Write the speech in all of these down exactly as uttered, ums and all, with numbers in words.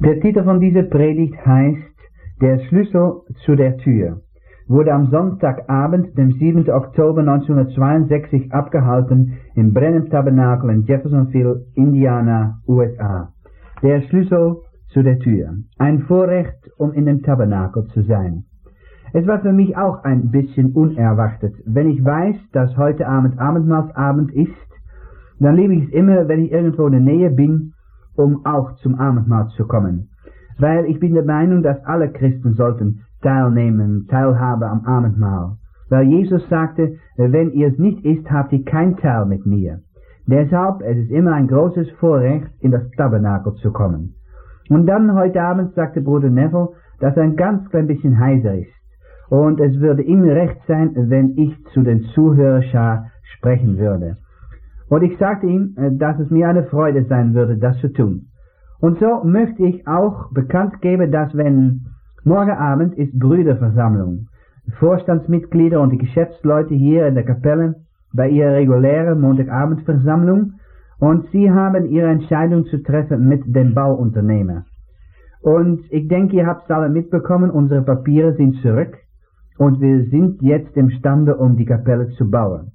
Der Titel von dieser Predigt heißt Der Schlüssel zu der Tür, wurde am Sonntagabend, dem siebten Oktober neunzehnhundertzweiundsechzig abgehalten im Brenham Tabernakel in Jeffersonville, Indiana, U S A. Der Schlüssel zu der Tür. Ein Vorrecht, um in dem Tabernakel zu sein. Es war für mich auch ein bisschen unerwartet. Wenn ich weiß, dass heute Abend Abendmahlsabend ist, dann liebe ich es immer, wenn ich irgendwo in der Nähe bin, um auch zum Abendmahl zu kommen. Weil ich bin der Meinung, dass alle Christen sollten teilnehmen, Teilhabe am Abendmahl. Weil Jesus sagte, wenn ihr es nicht isst, habt ihr kein Teil mit mir. Deshalb es ist immer ein großes Vorrecht, in das Tabernakel zu kommen. Und dann heute Abend sagte Bruder Neville, dass er ein ganz klein bisschen heiser ist. Und es würde ihm recht sein, wenn ich zu den Zuhörerschar sprechen würde. Und ich sagte ihm, dass es mir eine Freude sein würde, das zu tun. Und so möchte ich auch bekannt geben, dass wenn morgen Abend ist Brüderversammlung, Vorstandsmitglieder und die Geschäftsleute hier in der Kapelle bei ihrer regulären Montagabendversammlung, und sie haben ihre Entscheidung zu treffen mit dem Bauunternehmer. Und ich denke, ihr habt es alle mitbekommen, unsere Papiere sind zurück und wir sind jetzt imstande, um die Kapelle zu bauen.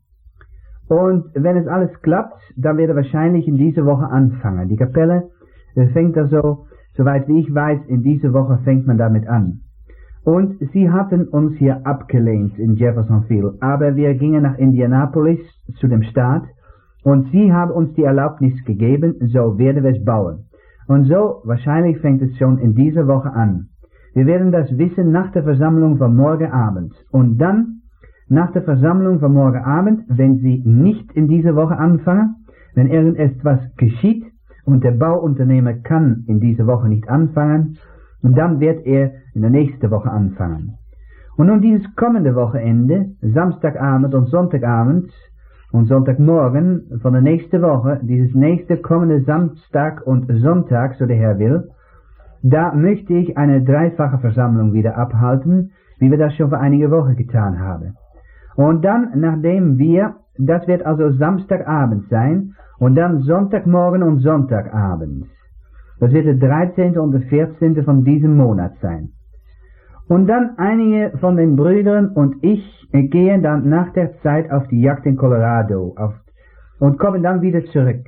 Und wenn es alles klappt, dann wird er wahrscheinlich in dieser Woche anfangen. Die Kapelle fängt also, soweit wie ich weiß, in dieser Woche fängt man damit an. Und sie hatten uns hier abgelehnt in Jeffersonville, aber wir gingen nach Indianapolis zu dem Staat und sie haben uns die Erlaubnis gegeben, so werden wir es bauen. Und so, wahrscheinlich fängt es schon in dieser Woche an. Wir werden das wissen nach der Versammlung von morgen Abend. Und dann, nach der Versammlung von morgen Abend, wenn sie nicht in dieser Woche anfangen, wenn irgendetwas geschieht und der Bauunternehmer kann in dieser Woche nicht anfangen, und dann wird er in der nächsten Woche anfangen. Und nun dieses kommende Wochenende, Samstagabend und Sonntagabend und Sonntagmorgen von der nächsten Woche, dieses nächste kommende Samstag und Sonntag, so der Herr will, da möchte ich eine dreifache Versammlung wieder abhalten, wie wir das schon vor einiger Woche getan haben. Und dann, nachdem wir, das wird also Samstagabend sein, und dann Sonntagmorgen und Sonntagabend. Das wird der dreizehnte und der vierzehnte von diesem Monat sein. Und dann einige von den Brüdern und ich gehen dann nach der Zeit auf die Jagd in Colorado auf, und kommen dann wieder zurück.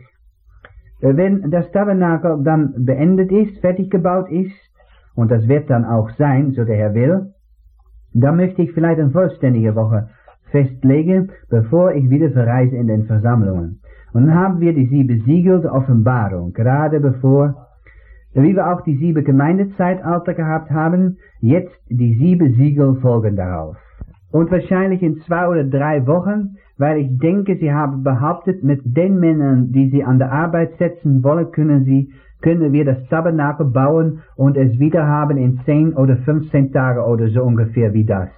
Wenn das Tabernakel dann beendet ist, fertig gebaut ist, und das wird dann auch sein, so der Herr will, dann möchte ich vielleicht eine vollständige Woche festlegen, bevor ich wieder verreise in den Versammlungen. Und dann haben wir die sieben Siegel der Offenbarung, gerade bevor, wie wir auch die sieben Gemeindezeitalter gehabt haben, jetzt die sieben Siegel folgen darauf. Und wahrscheinlich in zwei oder drei Wochen, weil ich denke, sie haben behauptet, mit den Männern, die sie an der Arbeit setzen wollen, können sie, können wir das Tabernakel bauen und es wieder haben in zehn oder fünfzehn Tage oder so ungefähr wie das.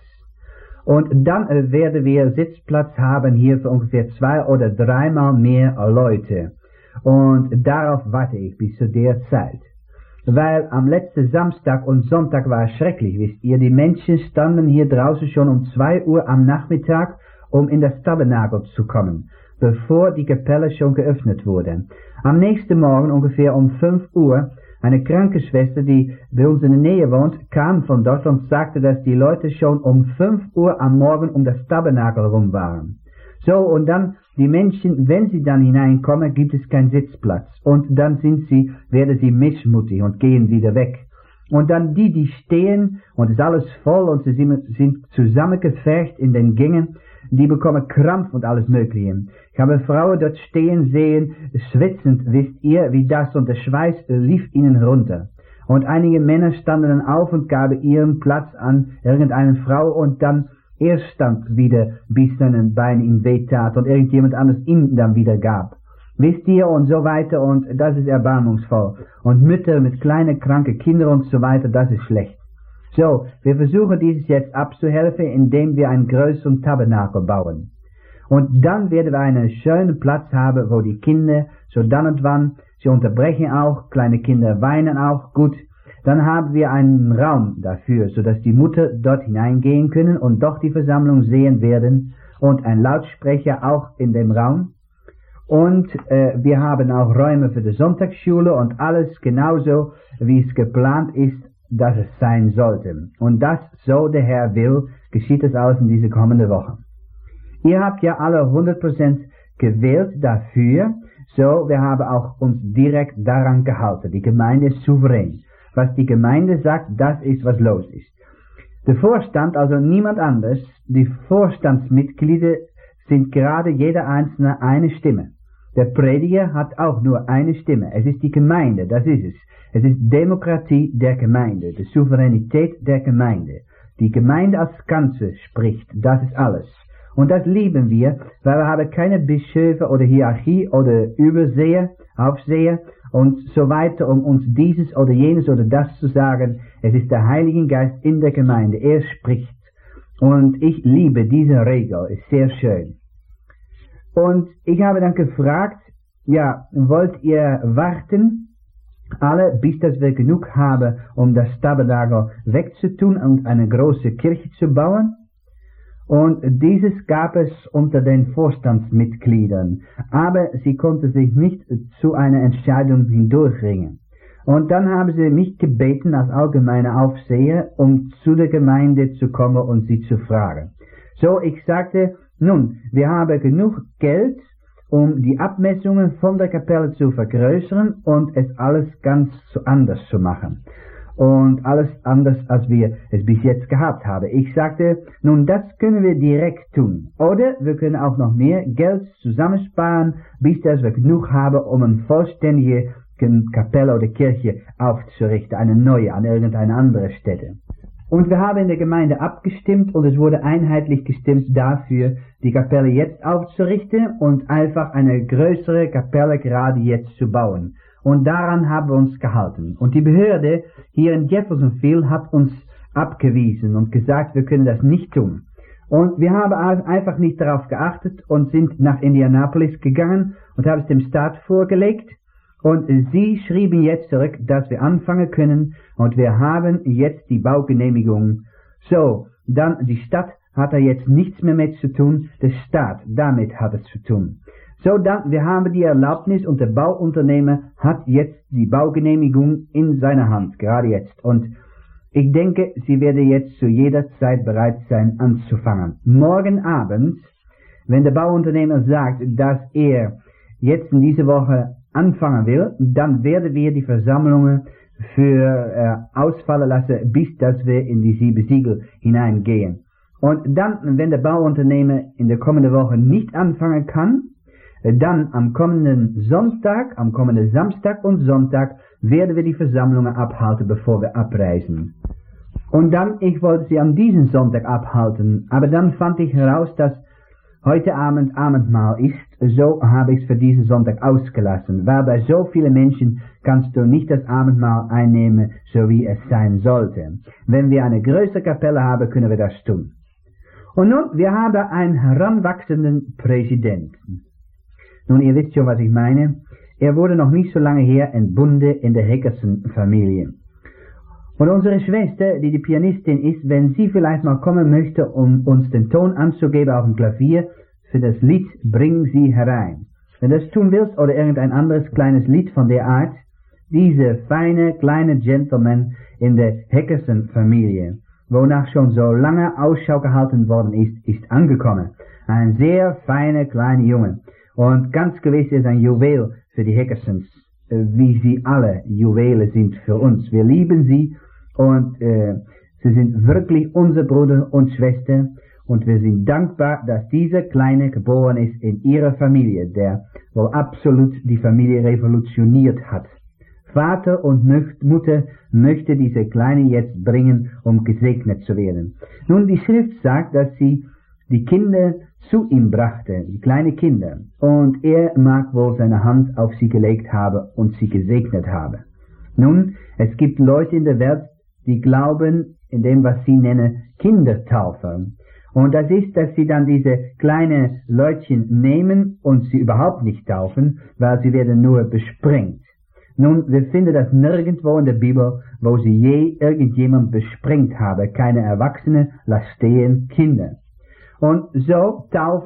Und dann äh, werden wir Sitzplatz haben hier für ungefähr zwei oder dreimal mehr Leute. Und darauf warte ich bis zu der Zeit. Weil am letzten Samstag und Sonntag war es schrecklich, wisst ihr. Die Menschen standen hier draußen schon um zwei Uhr am Nachmittag, um in das Tabernakel zu kommen, bevor die Kapelle schon geöffnet wurde. Am nächsten Morgen ungefähr um fünf Uhr, eine Krankenschwester, die bei uns in der Nähe wohnt, kam von dort und sagte, dass die Leute schon um fünf Uhr am Morgen um das Tabernakel rum waren. So, und dann, die Menschen, wenn sie dann hineinkommen, gibt es keinen Sitzplatz. Und dann sind sie, werden sie missmutig und gehen wieder weg. Und dann die, die stehen, und es ist alles voll, und sie sind zusammengepfercht in den Gängen, die bekommen Krampf und alles Mögliche. Ich habe Frauen dort stehen sehen, schwitzend, wisst ihr, wie das, und der Schweiß lief ihnen runter. Und einige Männer standen dann auf und gaben ihren Platz an irgendeine Frau, und dann er stand wieder, bis sein Bein ihm wehtat und irgendjemand anderes ihm dann wieder gab. Wisst ihr, und so weiter, und das ist erbarmungsvoll. Und Mütter mit kleinen, kranken Kindern und so weiter, das ist schlecht. So, wir versuchen dieses jetzt abzuhelfen, indem wir einen größeren Tabernakel bauen. Und dann werden wir einen schönen Platz haben, wo die Kinder, so dann und wann, sie unterbrechen auch, kleine Kinder weinen auch, gut. Dann haben wir einen Raum dafür, so dass die Mutter dort hineingehen können und doch die Versammlung sehen werden und ein Lautsprecher auch in dem Raum. Und äh, wir haben auch Räume für die Sonntagsschule und alles genauso, wie es geplant ist, dass es sein sollte. Und das, so der Herr will, geschieht es alles in diese kommende Woche. Ihr habt ja alle hundert Prozent gewählt dafür, so wir haben auch uns direkt daran gehalten. Die Gemeinde ist souverän. Was die Gemeinde sagt, das ist, was los ist. Der Vorstand, also niemand anders, die Vorstandsmitglieder sind gerade jeder einzelne eine Stimme. Der Prediger hat auch nur eine Stimme. Es ist die Gemeinde, das ist es. Es ist Demokratie der Gemeinde, die Souveränität der Gemeinde. Die Gemeinde als Ganze spricht, das ist alles. Und das lieben wir, weil wir haben keine Bischöfe oder Hierarchie oder Überseher, Aufseher und so weiter, um uns dieses oder jenes oder das zu sagen. Es ist der Heilige Geist in der Gemeinde, er spricht. Und ich liebe diese Regel, ist sehr schön. Und ich habe dann gefragt, ja, wollt ihr warten, alle, bis dass wir genug haben, um das Tabernakel wegzutun und eine große Kirche zu bauen? Und dieses gab es unter den Vorstandsmitgliedern, aber sie konnten sich nicht zu einer Entscheidung hindurchringen. Und dann haben sie mich gebeten als allgemeiner Aufseher, um zu der Gemeinde zu kommen und sie zu fragen. So, ich sagte, nun, wir haben genug Geld, um die Abmessungen von der Kapelle zu vergrößern und es alles ganz anders zu machen. Und alles anders, als wir es bis jetzt gehabt haben. Ich sagte, nun, das können wir direkt tun. Oder wir können auch noch mehr Geld zusammensparen, bis dass wir genug haben, um eine vollständige Kapelle oder Kirche aufzurichten, eine neue, an irgendeine andere Stätte. Und wir haben in der Gemeinde abgestimmt und es wurde einheitlich gestimmt dafür, die Kapelle jetzt aufzurichten und einfach eine größere Kapelle gerade jetzt zu bauen. Und daran haben wir uns gehalten. Und die Behörde hier in Jeffersonville hat uns abgewiesen und gesagt, wir können das nicht tun. Und wir haben einfach nicht darauf geachtet und sind nach Indianapolis gegangen und haben es dem Staat vorgelegt. Und sie schrieben jetzt zurück, dass wir anfangen können und wir haben jetzt die Baugenehmigung. So, dann die Stadt hat da jetzt nichts mehr mit zu tun, der Staat, damit hat es zu tun. So, dann, wir haben die Erlaubnis und der Bauunternehmer hat jetzt die Baugenehmigung in seiner Hand, gerade jetzt. Und ich denke, sie werde jetzt zu jeder Zeit bereit sein anzufangen. Morgen Abend, wenn der Bauunternehmer sagt, dass er jetzt in dieser Woche anfangen will, dann werden wir die Versammlungen für äh, ausfallen lassen, bis dass wir in die sieben Siegel hineingehen. Und dann, wenn der Bauunternehmer in der kommenden Woche nicht anfangen kann, dann am kommenden Sonntag, am kommenden Samstag und Sonntag werden wir die Versammlungen abhalten, bevor wir abreisen. Und dann, ich wollte sie an diesem Sonntag abhalten, aber dann fand ich heraus, dass heute Abend Abendmahl ist, so habe ich es für diesen Sonntag ausgelassen, weil bei so vielen Menschen kannst du nicht das Abendmahl einnehmen, so wie es sein sollte. Wenn wir eine größere Kapelle haben, können wir das tun. Und nun, wir haben einen heranwachsenden Präsidenten. Nun, ihr wisst schon, was ich meine. Er wurde noch nicht so lange her entbunden in der Hickerson-Familie. Und unsere Schwester, die die Pianistin ist, wenn sie vielleicht mal kommen möchte, um uns den Ton anzugeben auf dem Klavier für das Lied, bring sie herein. Wenn du das tun willst oder irgendein anderes kleines Lied von der Art, diese feine kleine Gentleman in der Hickerson-Familie, wonach schon so lange Ausschau gehalten worden ist, ist angekommen. Ein sehr feiner kleiner Junge. Und ganz gewiss ist ein Juwel für die Hickersons, wie sie alle Juwele sind für uns. Wir lieben sie und äh, sie sind wirklich unser Bruder und Schwester und wir sind dankbar, dass dieser Kleine geboren ist in ihrer Familie, der wohl absolut die Familie revolutioniert hat. Vater und Mutter möchte diese Kleine jetzt bringen, um gesegnet zu werden. Nun, die Schrift sagt, dass sie die Kinder zu ihm brachte, die kleinen Kinder, und er mag wohl seine Hand auf sie gelegt haben und sie gesegnet haben. Nun, es gibt Leute in der Welt, die glauben in dem, was sie nennen, Kindertaufe. Und das ist, dass sie dann diese kleinen Leutchen nehmen und sie überhaupt nicht taufen, weil sie werden nur besprengt. Nun, wir finden das nirgendwo in der Bibel, wo sie je irgendjemand besprengt haben. Keine Erwachsene, lass stehen Kinder. Und so, Taufe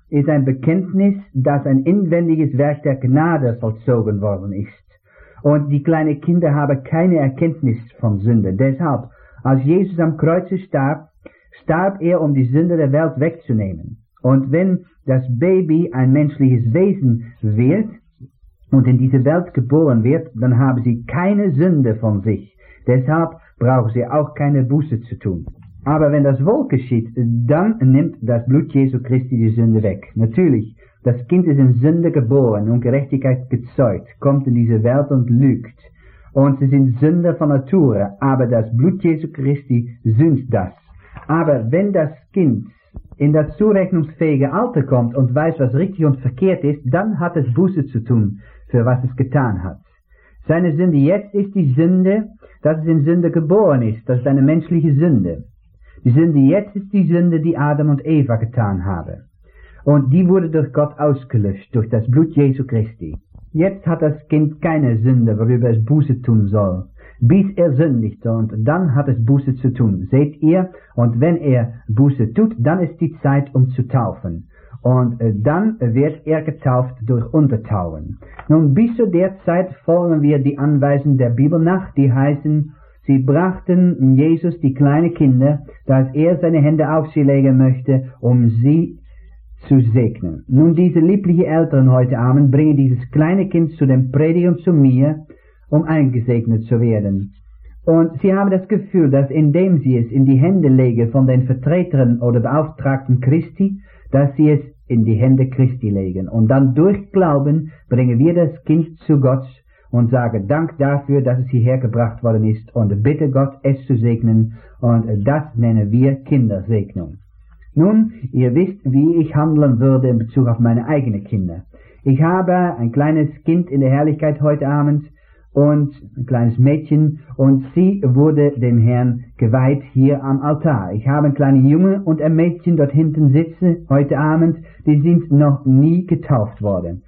ist ein Bekenntnis, dass ein inwendiges Werk der Gnade vollzogen worden ist. Und die kleinen Kinder haben keine Erkenntnis von Sünde. Deshalb, als Jesus am Kreuze starb, starb er, um die Sünde der Welt wegzunehmen. Und wenn das Baby ein menschliches Wesen wird und in diese Welt geboren wird, dann haben sie keine Sünde von sich. Deshalb brauchen sie auch keine Buße zu tun. Aber wenn das wohl geschieht, dann nimmt das Blut Jesu Christi die Sünde weg. Natürlich, das Kind ist in Sünde geboren und Gerechtigkeit gezeugt, kommt in diese Welt und lügt. Und sie sind Sünder von Natur, aber das Blut Jesu Christi sühnt das. Aber wenn das Kind in das zurechnungsfähige Alter kommt und weiß, was richtig und verkehrt ist, dann hat es Buße zu tun, für was es getan hat. Seine Sünde jetzt ist die Sünde, dass es in Sünde geboren ist. Das ist eine menschliche Sünde. Die Sünde jetzt ist die Sünde, die Adam und Eva getan haben. Und die wurde durch Gott ausgelöscht, durch das Blut Jesu Christi. Jetzt hat das Kind keine Sünde, worüber es Buße tun soll, bis er sündigt, und dann hat es Buße zu tun. Seht ihr? Und wenn er Buße tut, dann ist die Zeit, um zu taufen. Und äh, dann wird er getauft durch Untertauchen. Nun, bis zu der Zeit folgen wir die Anweisungen der Bibel nach, die heißen, sie brachten Jesus die kleinen Kinder, dass er seine Hände auf sie legen möchte, um sie zu segnen. Nun, diese lieblichen Eltern heute Abend bringen dieses kleine Kind zu dem Prediger und zu mir, um eingesegnet zu werden. Und sie haben das Gefühl, dass indem sie es in die Hände legen von den Vertretern oder Beauftragten Christi, dass sie es in die Hände Christi legen. Und dann durch Glauben bringen wir das Kind zu Gott und sagen Dank dafür, dass es hierher gebracht worden ist, und bitte Gott, es zu segnen, und das nennen wir Kindersegnung. Nun, ihr wisst, wie ich handeln würde in Bezug auf meine eigenen Kinder. Ich habe ein kleines Kind in der Herrlichkeit heute Abend, und ein kleines Mädchen, und sie wurde dem Herrn geweiht hier am Altar. Ich habe einen kleinen Junge und ein Mädchen dort hinten sitzen heute Abend, die sind noch nie getauft worden.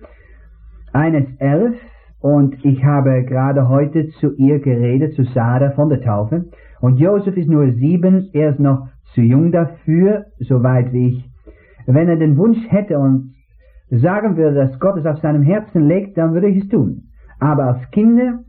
Eines elf, und ich habe gerade heute zu ihr geredet, zu Sarah von der Taufe, und Josef ist nur sieben, er ist noch zu jung dafür, soweit wie ich. Wenn er den Wunsch hätte und sagen würde, dass Gott es auf seinem Herzen legt, dann würde ich es tun. Aber als Kinder,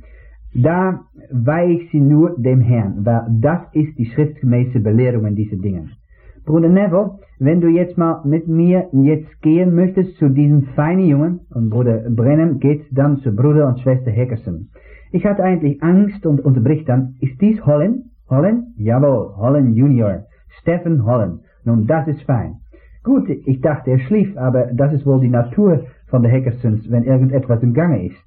da weihe ich sie nur dem Herrn, weil das ist die schriftgemäße Belehrung in diesen Dingen. Bruder Neville, wenn du jetzt mal mit mir jetzt gehen möchtest zu diesem feinen Jungen, und Bruder Brennan geht dann zu Bruder und Schwester Heckerson. Ich hatte eigentlich Angst und unterbricht dann, ist dies Holland? Holland? Jawohl, Holland Junior, Stephen Holland. Nun, das ist fein. Gut, ich dachte, er schlief, aber das ist wohl die Natur von der Heckersons, wenn irgendetwas im Gange ist.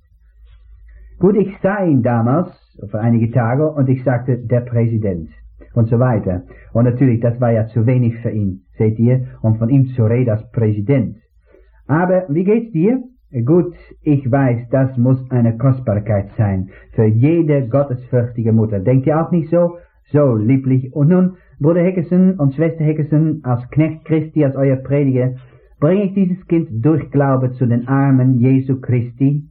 Gut, ich sah ihn damals, für einige Tage, und ich sagte, der Präsident, und so weiter. Und natürlich, das war ja zu wenig für ihn, seht ihr, um von ihm zu reden als Präsident. Aber, wie geht's dir? Gut, ich weiß, das muss eine Kostbarkeit sein, für jede gottesfürchtige Mutter. Denkt ihr auch nicht so? So lieblich. Und nun, Bruder Heckerson und Schwester Heckerson, als Knecht Christi, als euer Prediger, bringe ich dieses Kind durch Glaube zu den Armen Jesu Christi,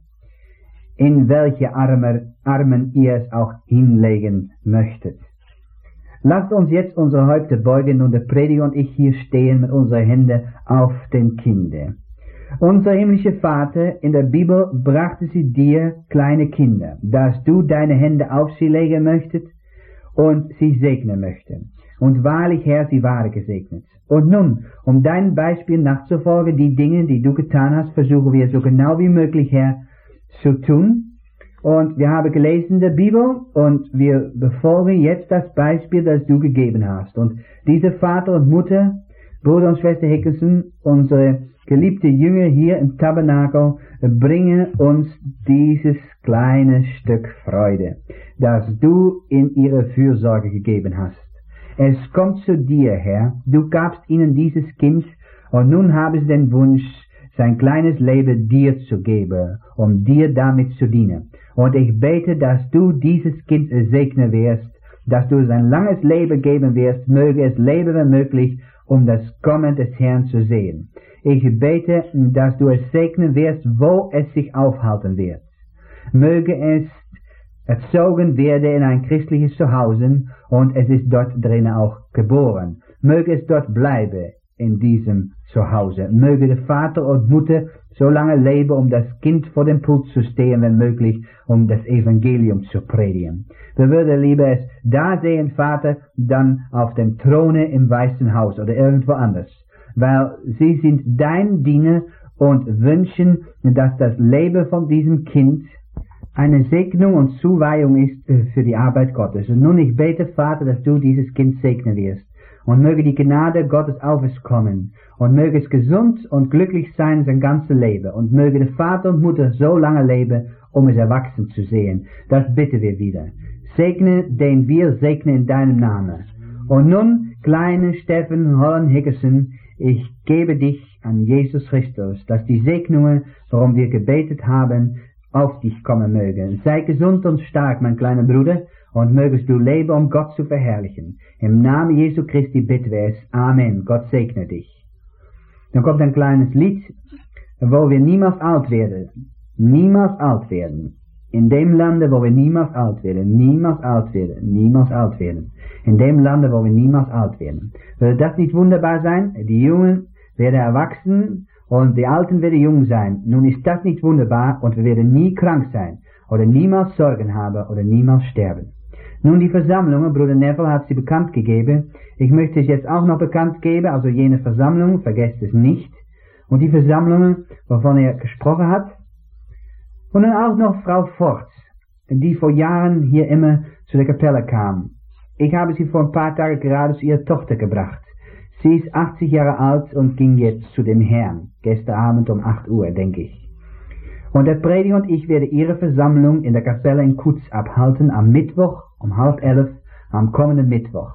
in welche Arme, Armen ihr es auch hinlegen möchtet. Lasst uns jetzt unsere Häupter beugen und der Prediger und ich hier stehen mit unseren Händen auf dem Kinde. Unser himmlischer Vater, in der Bibel brachte sie dir kleine Kinder, dass du deine Hände auf sie legen möchtest und sie segnen möchten. Und wahrlich, Herr, sie waren gesegnet. Und nun, um dein Beispiel nachzufolgen, die Dinge, die du getan hast, versuchen wir so genau wie möglich, Herr, zu tun. Und wir haben gelesen in der Bibel und wir befolgen jetzt das Beispiel, das du gegeben hast. Und diese Vater und Mutter, Bruder und Schwester Hickerson, unsere geliebte Jünger hier im Tabernakel, bringen uns dieses kleine Stück Freude, das du in ihre Fürsorge gegeben hast. Es kommt zu dir, Herr, du gabst ihnen dieses Kind und nun haben sie den Wunsch, sein kleines Leben dir zu geben, um dir damit zu dienen. Und ich bete, dass du dieses Kind segnen wirst, dass du es ein langes Leben geben wirst, möge es leben wenn möglich, um das Kommen des Herrn zu sehen. Ich bete, dass du es segnen wirst, wo es sich aufhalten wird. Möge es erzogen werden in ein christliches Zuhause und es ist dort drinnen auch geboren. Möge es dort bleiben, in diesem Zuhause. Möge der Vater und Mutter so lange leben, um das Kind vor dem Pult zu stehen, wenn möglich, um das Evangelium zu predigen. Wir würden lieber es da sehen, Vater, dann auf dem Throne im Weißen Haus oder irgendwo anders. Weil sie sind dein Diener und wünschen, dass das Leben von diesem Kind eine Segnung und Zuweihung ist für die Arbeit Gottes. Und nun ich bete, Vater, dass du dieses Kind segnen wirst. Und möge die Gnade Gottes auf es kommen. Und möge es gesund und glücklich sein sein ganzes Leben. Und möge der Vater und Mutter so lange leben, um es erwachsen zu sehen. Das bitten wir wieder. Segne, den wir segnen in deinem Namen. Und nun, kleine Steffen Holland Hickerson, ich gebe dich an Jesus Christus, dass die Segnungen, worum wir gebetet haben, auf dich kommen mögen. Sei gesund und stark, mein kleiner Bruder, und mögest du leben, um Gott zu verherrlichen. Im Namen Jesu Christi bitten wir es. Amen. Gott segne dich. Dann kommt ein kleines Lied, wo wir niemals alt werden. Niemals alt werden. In dem Lande, wo wir niemals alt werden. Niemals alt werden. Niemals alt werden. In dem Lande, wo wir niemals alt werden. Würde das nicht wunderbar sein? Die Jungen werden erwachsen und die Alten werden jung sein. Nun ist das nicht wunderbar und wir werden nie krank sein oder niemals Sorgen haben oder niemals sterben. Nun die Versammlungen, Bruder Neville hat sie bekannt gegeben. Ich möchte es jetzt auch noch bekannt geben, also jene Versammlung, vergesst es nicht. Und die Versammlungen, wovon er gesprochen hat. Und dann auch noch Frau Forts, die vor Jahren hier immer zu der Kapelle kam. Ich habe sie vor ein paar Tagen gerade zu ihrer Tochter gebracht. Sie ist achtzig Jahre alt und ging jetzt zu dem Herrn. Gestern Abend um acht Uhr, denke ich. Und der Prediger und ich werden ihre Versammlung in der Kapelle in Kutz abhalten am Mittwoch um halb elf, am kommenden Mittwoch.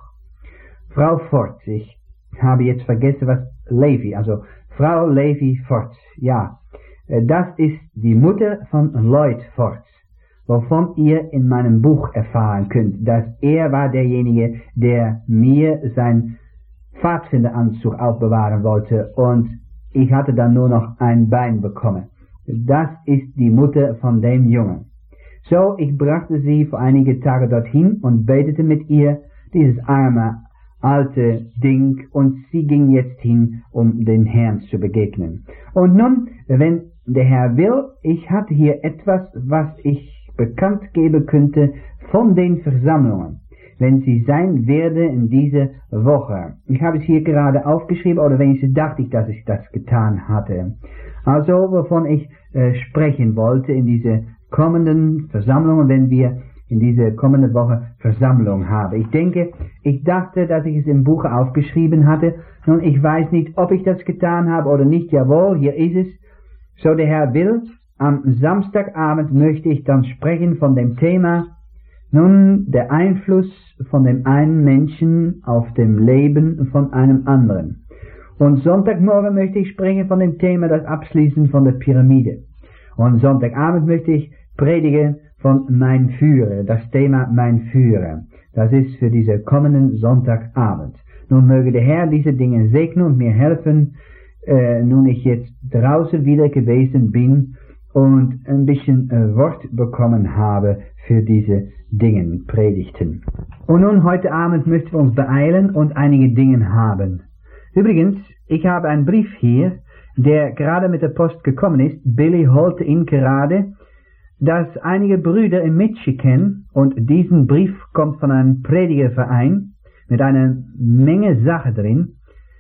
Frau Forts, ich habe jetzt vergessen, was Levi, also Frau Levi Forts, ja, das ist die Mutter von Lloyd Forts, wovon ihr in meinem Buch erfahren könnt, dass er war derjenige, der mir sein Pfadfinderanzug aufbewahren wollte und ich hatte dann nur noch ein Bein bekommen. Das ist die Mutter von dem Jungen. So, ich brachte sie vor einige Tage dorthin und betete mit ihr, dieses arme, alte Ding, und sie ging jetzt hin, um den Herrn zu begegnen. Und nun, wenn der Herr will, ich hatte hier etwas, was ich bekannt geben könnte von den Versammlungen, wenn sie sein werde in dieser Woche. Ich habe es hier gerade aufgeschrieben, oder wenigstens dachte ich, dass ich das getan hatte. Also, wovon ich äh, sprechen wollte in diese kommenden Versammlungen, wenn wir in diese kommende Woche Versammlung haben. Ich denke, ich dachte, dass ich es im Buch aufgeschrieben hatte. Nun, ich weiß nicht, ob ich das getan habe oder nicht. Jawohl, hier ist es. So der Herr will, am Samstagabend möchte ich dann sprechen von dem Thema, nun, der Einfluss von dem einen Menschen auf dem Leben von einem anderen. Und Sonntagmorgen möchte ich sprechen von dem Thema, das Abschließen von der Pyramide. Und Sonntagabend möchte ich predigen von mein Führer, das Thema mein Führer. Das ist für diese kommenden Sonntagabend. Nun möge der Herr diese Dinge segnen und mir helfen, äh, nun ich jetzt draußen wieder gewesen bin und ein bisschen äh, Wort bekommen habe für diese Dinge, Predigten. Und nun heute Abend möchten wir uns beeilen und einige Dinge haben. Übrigens, ich habe einen Brief hier, der gerade mit der Post gekommen ist. Billy holte ihn gerade, dass einige Brüder in Michigan, und diesen Brief kommt von einem Predigerverein mit einer Menge Sache drin.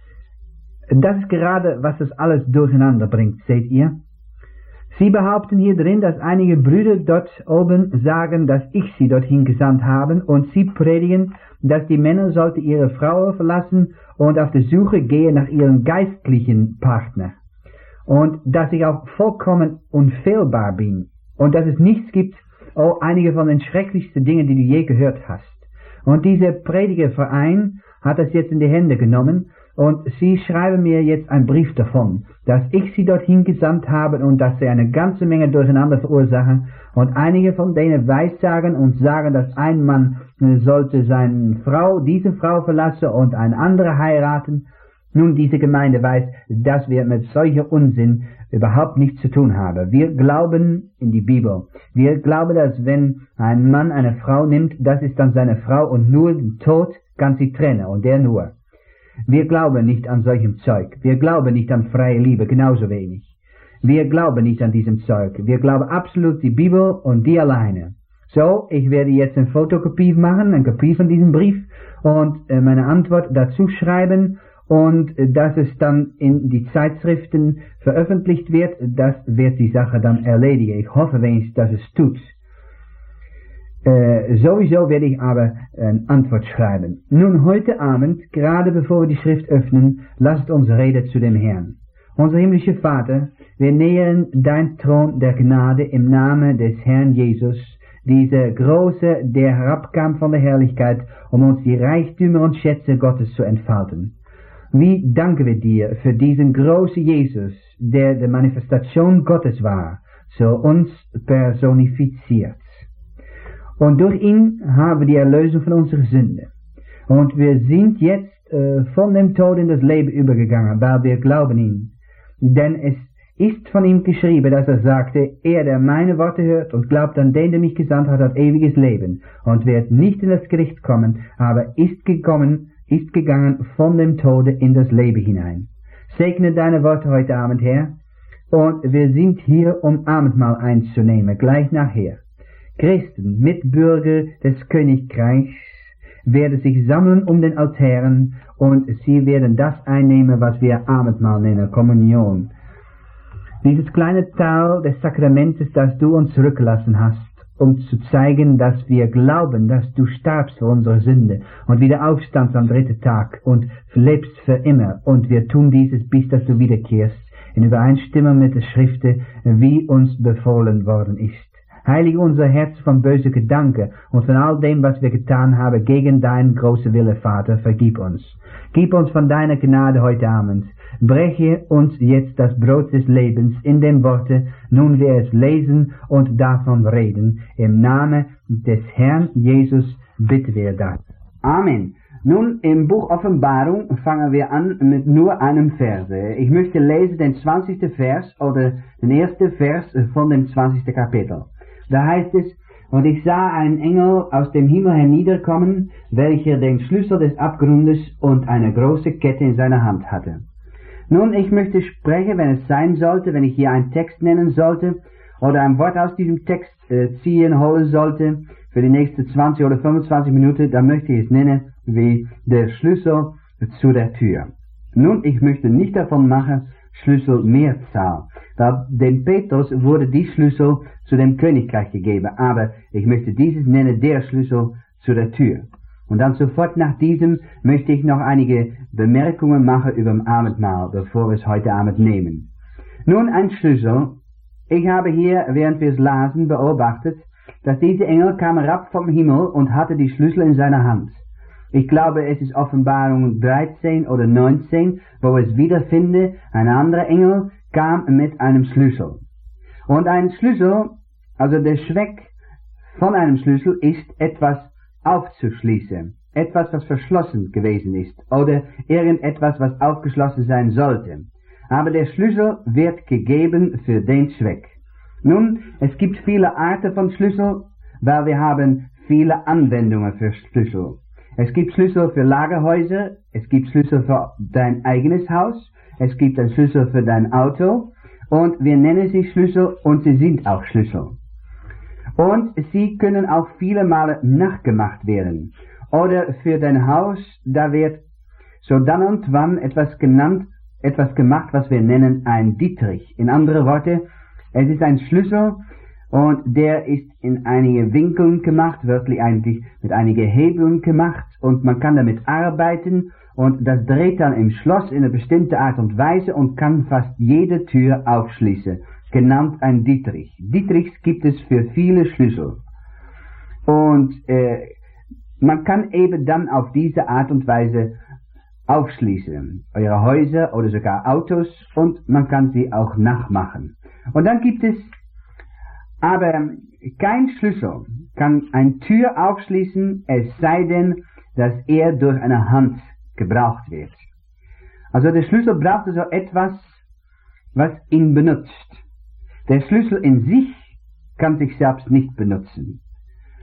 Das ist gerade, was das alles durcheinander bringt, seht ihr. Sie behaupten hier drin, dass einige Brüder dort oben sagen, dass ich sie dorthin gesandt habe, und sie predigen, dass die Männer sollten ihre Frauen verlassen und auf der Suche gehen nach ihrem geistlichen Partner. Und dass ich auch vollkommen unfehlbar bin. Und dass es nichts gibt, oh, einige von den schrecklichsten Dingen, die du je gehört hast. Und dieser Predigerverein hat das jetzt in die Hände genommen und sie schreiben mir jetzt einen Brief davon, dass ich sie dorthin gesandt habe und dass sie eine ganze Menge Durcheinander verursachen und einige von denen weissagen und sagen, dass ein Mann sollte seine Frau, diese Frau verlassen und eine andere heiraten. Nun, diese Gemeinde weiß, dass wir mit solcher Unsinn überhaupt nichts zu tun haben. Wir glauben in die Bibel. Wir glauben, dass wenn ein Mann eine Frau nimmt, das ist dann seine Frau und nur den Tod kann sie trennen und der nur. Wir glauben nicht an solchem Zeug. Wir glauben nicht an freie Liebe, genauso wenig. Wir glauben nicht an diesem Zeug. Wir glauben absolut die Bibel und die alleine. So, ich werde jetzt eine Fotokopie machen, eine Kopie von diesem Brief und äh, meine Antwort dazu schreiben und äh, dass es dann in die Zeitschriften veröffentlicht wird, das wird die Sache dann erledigen. Ich hoffe wenigstens, dass es tut. Äh, sowieso werde ich aber eine Antwort schreiben. Nun, heute Abend, gerade bevor wir die Schrift öffnen, lasst uns reden zu dem Herrn. Unser himmlischer Vater, wir nähern dein Thron der Gnade im Namen des Herrn Jesus, dieser Große, der herabkam von der Herrlichkeit, um uns die Reichtümer und Schätze Gottes zu entfalten. Wie danken wir dir für diesen großen Jesus, der die Manifestation Gottes war, so uns personifiziert. Und durch ihn haben wir die Erlösung von unserer Sünde. Und wir sind jetzt äh, von dem Tod in das Leben übergegangen, weil wir glauben ihm. Denn es ist von ihm geschrieben, dass er sagte, er, der meine Worte hört und glaubt an den, der mich gesandt hat, hat ewiges Leben und wird nicht in das Gericht kommen, aber ist gekommen, ist gegangen von dem Tode in das Leben hinein. Segne deine Worte heute Abend, Herr, und wir sind hier, um Abendmahl einzunehmen, gleich nachher. Christen, Mitbürger des Königreichs, werden sich sammeln um den Altären und sie werden das einnehmen, was wir Abendmahl nennen, Kommunion. Dieses kleine Teil des Sakramentes, das du uns zurückgelassen hast, um zu zeigen, dass wir glauben, dass du starbst für unsere Sünde und wieder aufstandst am dritten Tag und lebst für immer. Und wir tun dieses, bis dass du wiederkehrst, in Übereinstimmung mit der Schrift, wie uns befohlen worden ist. Heilige unser Herz von bösen Gedanken und von all dem, was wir getan haben, gegen deinen großen Wille, Vater, vergib uns. Gib uns von deiner Gnade heute Abend. Breche uns jetzt das Brot des Lebens in dem Worte, nun wir es lesen und davon reden. Im Namen des Herrn Jesus bitten wir das. Amen. Nun, im Buch Offenbarung fangen wir an mit nur einem Verse. Ich möchte lesen den zwanzigsten Vers oder den ersten Vers von dem zwanzigsten Kapitel. Da heißt es, und ich sah einen Engel aus dem Himmel herniederkommen, welcher den Schlüssel des Abgrundes und eine große Kette in seiner Hand hatte. Nun, ich möchte sprechen, wenn es sein sollte, wenn ich hier einen Text nennen sollte oder ein Wort aus diesem Text äh, ziehen, holen sollte, für die nächsten zwanzig oder fünfundzwanzig Minuten, dann möchte ich es nennen wie der Schlüssel zu der Tür. Nun, ich möchte nicht davon machen, Schlüssel Mehrzahl, weil dem Petrus wurde die Schlüssel zu dem Königreich gegeben, aber ich möchte dieses nennen, der Schlüssel zu der Tür. Und dann sofort nach diesem möchte ich noch einige Bemerkungen machen über das Abendmahl, bevor wir es heute Abend nehmen. Nun ein Schlüssel. Ich habe hier, während wir es lasen, beobachtet, dass dieser Engel kam herab vom Himmel und hatte die Schlüssel in seiner Hand. Ich glaube, es ist Offenbarung dreizehn oder neunzehn, wo ich es wiederfinde, ein anderer Engel kam mit einem Schlüssel. Und ein Schlüssel, also der Zweck von einem Schlüssel ist, etwas aufzuschließen. Etwas, was verschlossen gewesen ist. Oder irgendetwas, was aufgeschlossen sein sollte. Aber der Schlüssel wird gegeben für den Zweck. Nun, es gibt viele Arten von Schlüssel, weil wir haben viele Anwendungen für Schlüssel. Es gibt Schlüssel für Lagerhäuser, es gibt Schlüssel für dein eigenes Haus, es gibt einen Schlüssel für dein Auto und wir nennen sie Schlüssel und sie sind auch Schlüssel. Und sie können auch viele Male nachgemacht werden. Oder für dein Haus, da wird so dann und wann etwas genannt, etwas gemacht, was wir nennen ein Dietrich. In andere Worte, es ist ein Schlüssel und der ist in einige Winkeln gemacht, wörtlich eigentlich mit einigen Hebeln gemacht und man kann damit arbeiten und das dreht dann im Schloss in eine bestimmte Art und Weise und kann fast jede Tür aufschließen. Genannt ein Dietrich. Dietrichs gibt es für viele Schlüssel. Und äh, man kann eben dann auf diese Art und Weise aufschließen. Eure Häuser oder sogar Autos und man kann sie auch nachmachen. Und dann gibt es aber kein Schlüssel kann eine Tür aufschließen, es sei denn, dass er durch eine Hand gebraucht wird. Also der Schlüssel braucht also etwas, was ihn benutzt. Der Schlüssel in sich kann sich selbst nicht benutzen.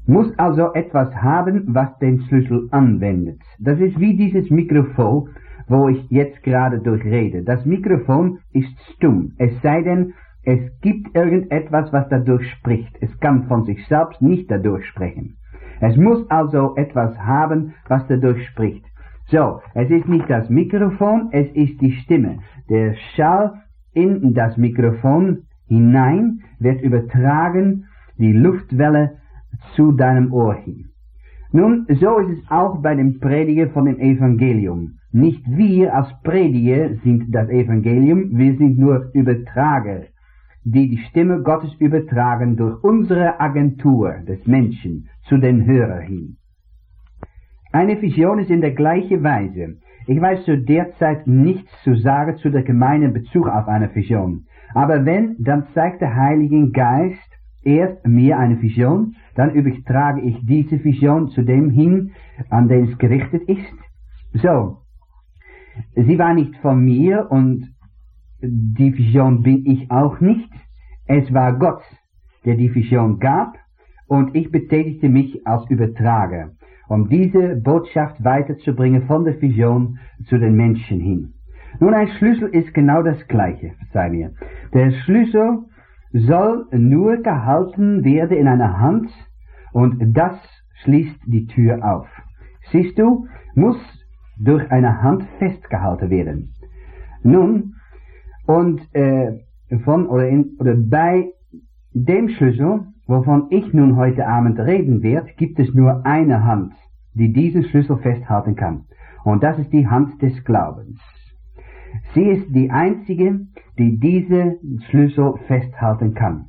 muss also etwas haben, was den Schlüssel anwendet. Das ist wie dieses Mikrofon, wo ich jetzt gerade durchrede. Das Mikrofon ist stumm, es sei denn, es gibt irgendetwas, was dadurch spricht. Es kann von sich selbst nicht dadurch sprechen. Es muss also etwas haben, was dadurch spricht. So, es ist nicht das Mikrofon, es ist die Stimme. Der Schall in das Mikrofon hinein wird übertragen, die Luftwelle zu deinem Ohr hin. Nun, so ist es auch bei dem Prediger von dem Evangelium. Nicht wir als Prediger sind das Evangelium, wir sind nur Übertrager, die die Stimme Gottes übertragen durch unsere Agentur des Menschen zu den Hörern hin. Eine Vision ist in der gleichen Weise. Ich weiß zu der Zeit nichts zu sagen zu der gemeinen Bezug auf eine Vision. Aber wenn, dann zeigt der Heilige Geist erst mir eine Vision, dann übertrage ich diese Vision zu dem hin, an den es gerichtet ist. So, sie war nicht von mir und die Vision bin ich auch nicht. Es war Gott, der die Vision gab und ich betätigte mich als Übertrager, um diese Botschaft weiterzubringen von der Vision zu den Menschen hin. Nun, ein Schlüssel ist genau das Gleiche, verzeih mir. Der Schlüssel soll nur gehalten werden in einer Hand und das schließt die Tür auf. Siehst du, muss durch eine Hand festgehalten werden. Nun, und äh, von oder, in, oder bei dem Schlüssel, wovon ich nun heute Abend reden werde, gibt es nur eine Hand, die diesen Schlüssel festhalten kann. Und das ist die Hand des Glaubens. Sie ist die einzige, die diese Schlüssel festhalten kann.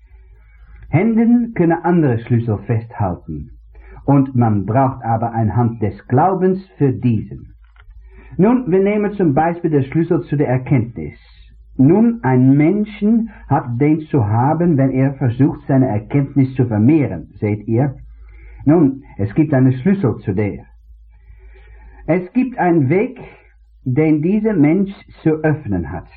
Händen können andere Schlüssel festhalten. Und man braucht aber eine Hand des Glaubens für diesen. Nun, wir nehmen zum Beispiel den Schlüssel zu der Erkenntnis. Nun, ein Menschen hat den zu haben, wenn er versucht, seine Erkenntnis zu vermehren, seht ihr? Nun, es gibt einen Schlüssel zu der. Es gibt einen Weg, den dieser Mensch zu öffnen hat.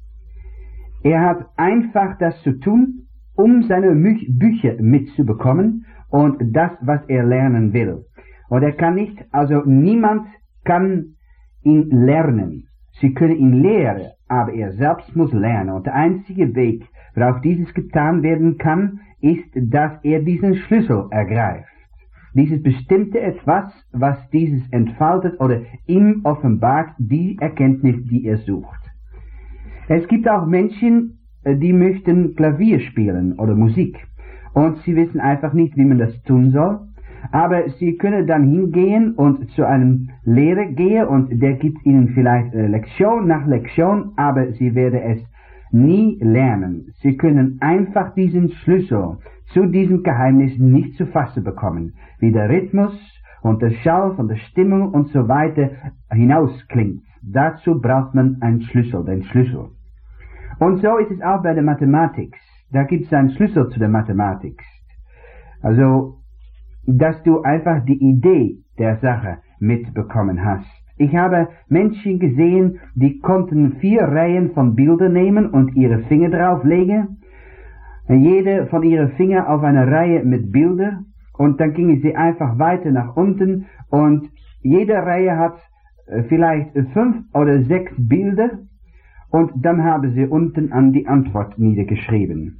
Er hat einfach das zu tun, um seine Bücher mitzubekommen und das, was er lernen will. Und er kann nicht, also niemand kann ihn lernen. Sie können ihn lehren, aber er selbst muss lernen. Und der einzige Weg, worauf dieses getan werden kann, ist, dass er diesen Schlüssel ergreift. Dieses bestimmte etwas, was dieses entfaltet oder ihm offenbart die Erkenntnis, die er sucht. Es gibt auch Menschen, die möchten Klavier spielen oder Musik und sie wissen einfach nicht, wie man das tun soll. Aber sie können dann hingehen und zu einem Lehrer gehen und der gibt ihnen vielleicht Lektion nach Lektion, aber sie werden es nie lernen. Sie können einfach diesen Schlüssel zu diesem Geheimnis nicht zu fassen bekommen, wie der Rhythmus und der Schall von der Stimmung und so weiter hinausklingt. Dazu braucht man einen Schlüssel, den Schlüssel. Und so ist es auch bei der Mathematik. Da gibt es einen Schlüssel zu der Mathematik. Also, dass du einfach die Idee der Sache mitbekommen hast. Ich habe Menschen gesehen, die konnten vier Reihen von Bildern nehmen und ihre Finger drauflegen. Jede von ihren Fingern auf eine Reihe mit Bildern. Und dann gingen sie einfach weiter nach unten. Und jede Reihe hat vielleicht fünf oder sechs Bilder. Und dann haben sie unten an die Antwort niedergeschrieben.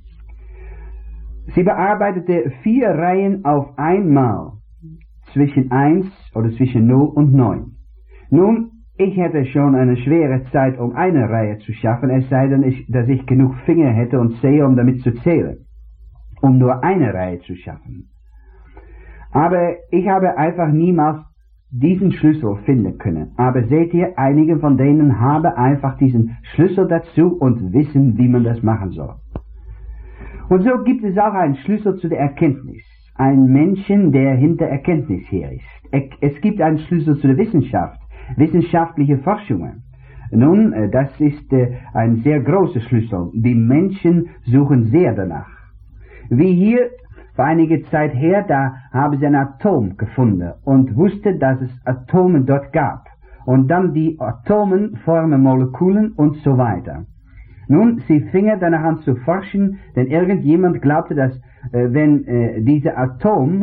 Sie bearbeitete vier Reihen auf einmal zwischen eins oder zwischen null und neun. Nun, ich hätte schon eine schwere Zeit, um eine Reihe zu schaffen, es sei denn, ich, dass ich genug Finger hätte und Zehe, um damit zu zählen, um nur eine Reihe zu schaffen. Aber ich habe einfach niemals diesen Schlüssel finden können. Aber seht ihr, einige von denen haben einfach diesen Schlüssel dazu und wissen, wie man das machen soll. Und so gibt es auch einen Schlüssel zu der Erkenntnis. Ein Menschen, der hinter Erkenntnis her ist. Es gibt einen Schlüssel zu der Wissenschaft, wissenschaftliche Forschungen. Nun, das ist ein sehr großer Schlüssel. Die Menschen suchen sehr danach. Wie hier vor einiger Zeit her, da haben sie ein Atom gefunden und wussten, dass es Atome dort gab. Und dann die Atomen formen Moleküle und so weiter. Nun, sie fingen danach an zu forschen, denn irgendjemand glaubte, dass äh, wenn äh, diese Atome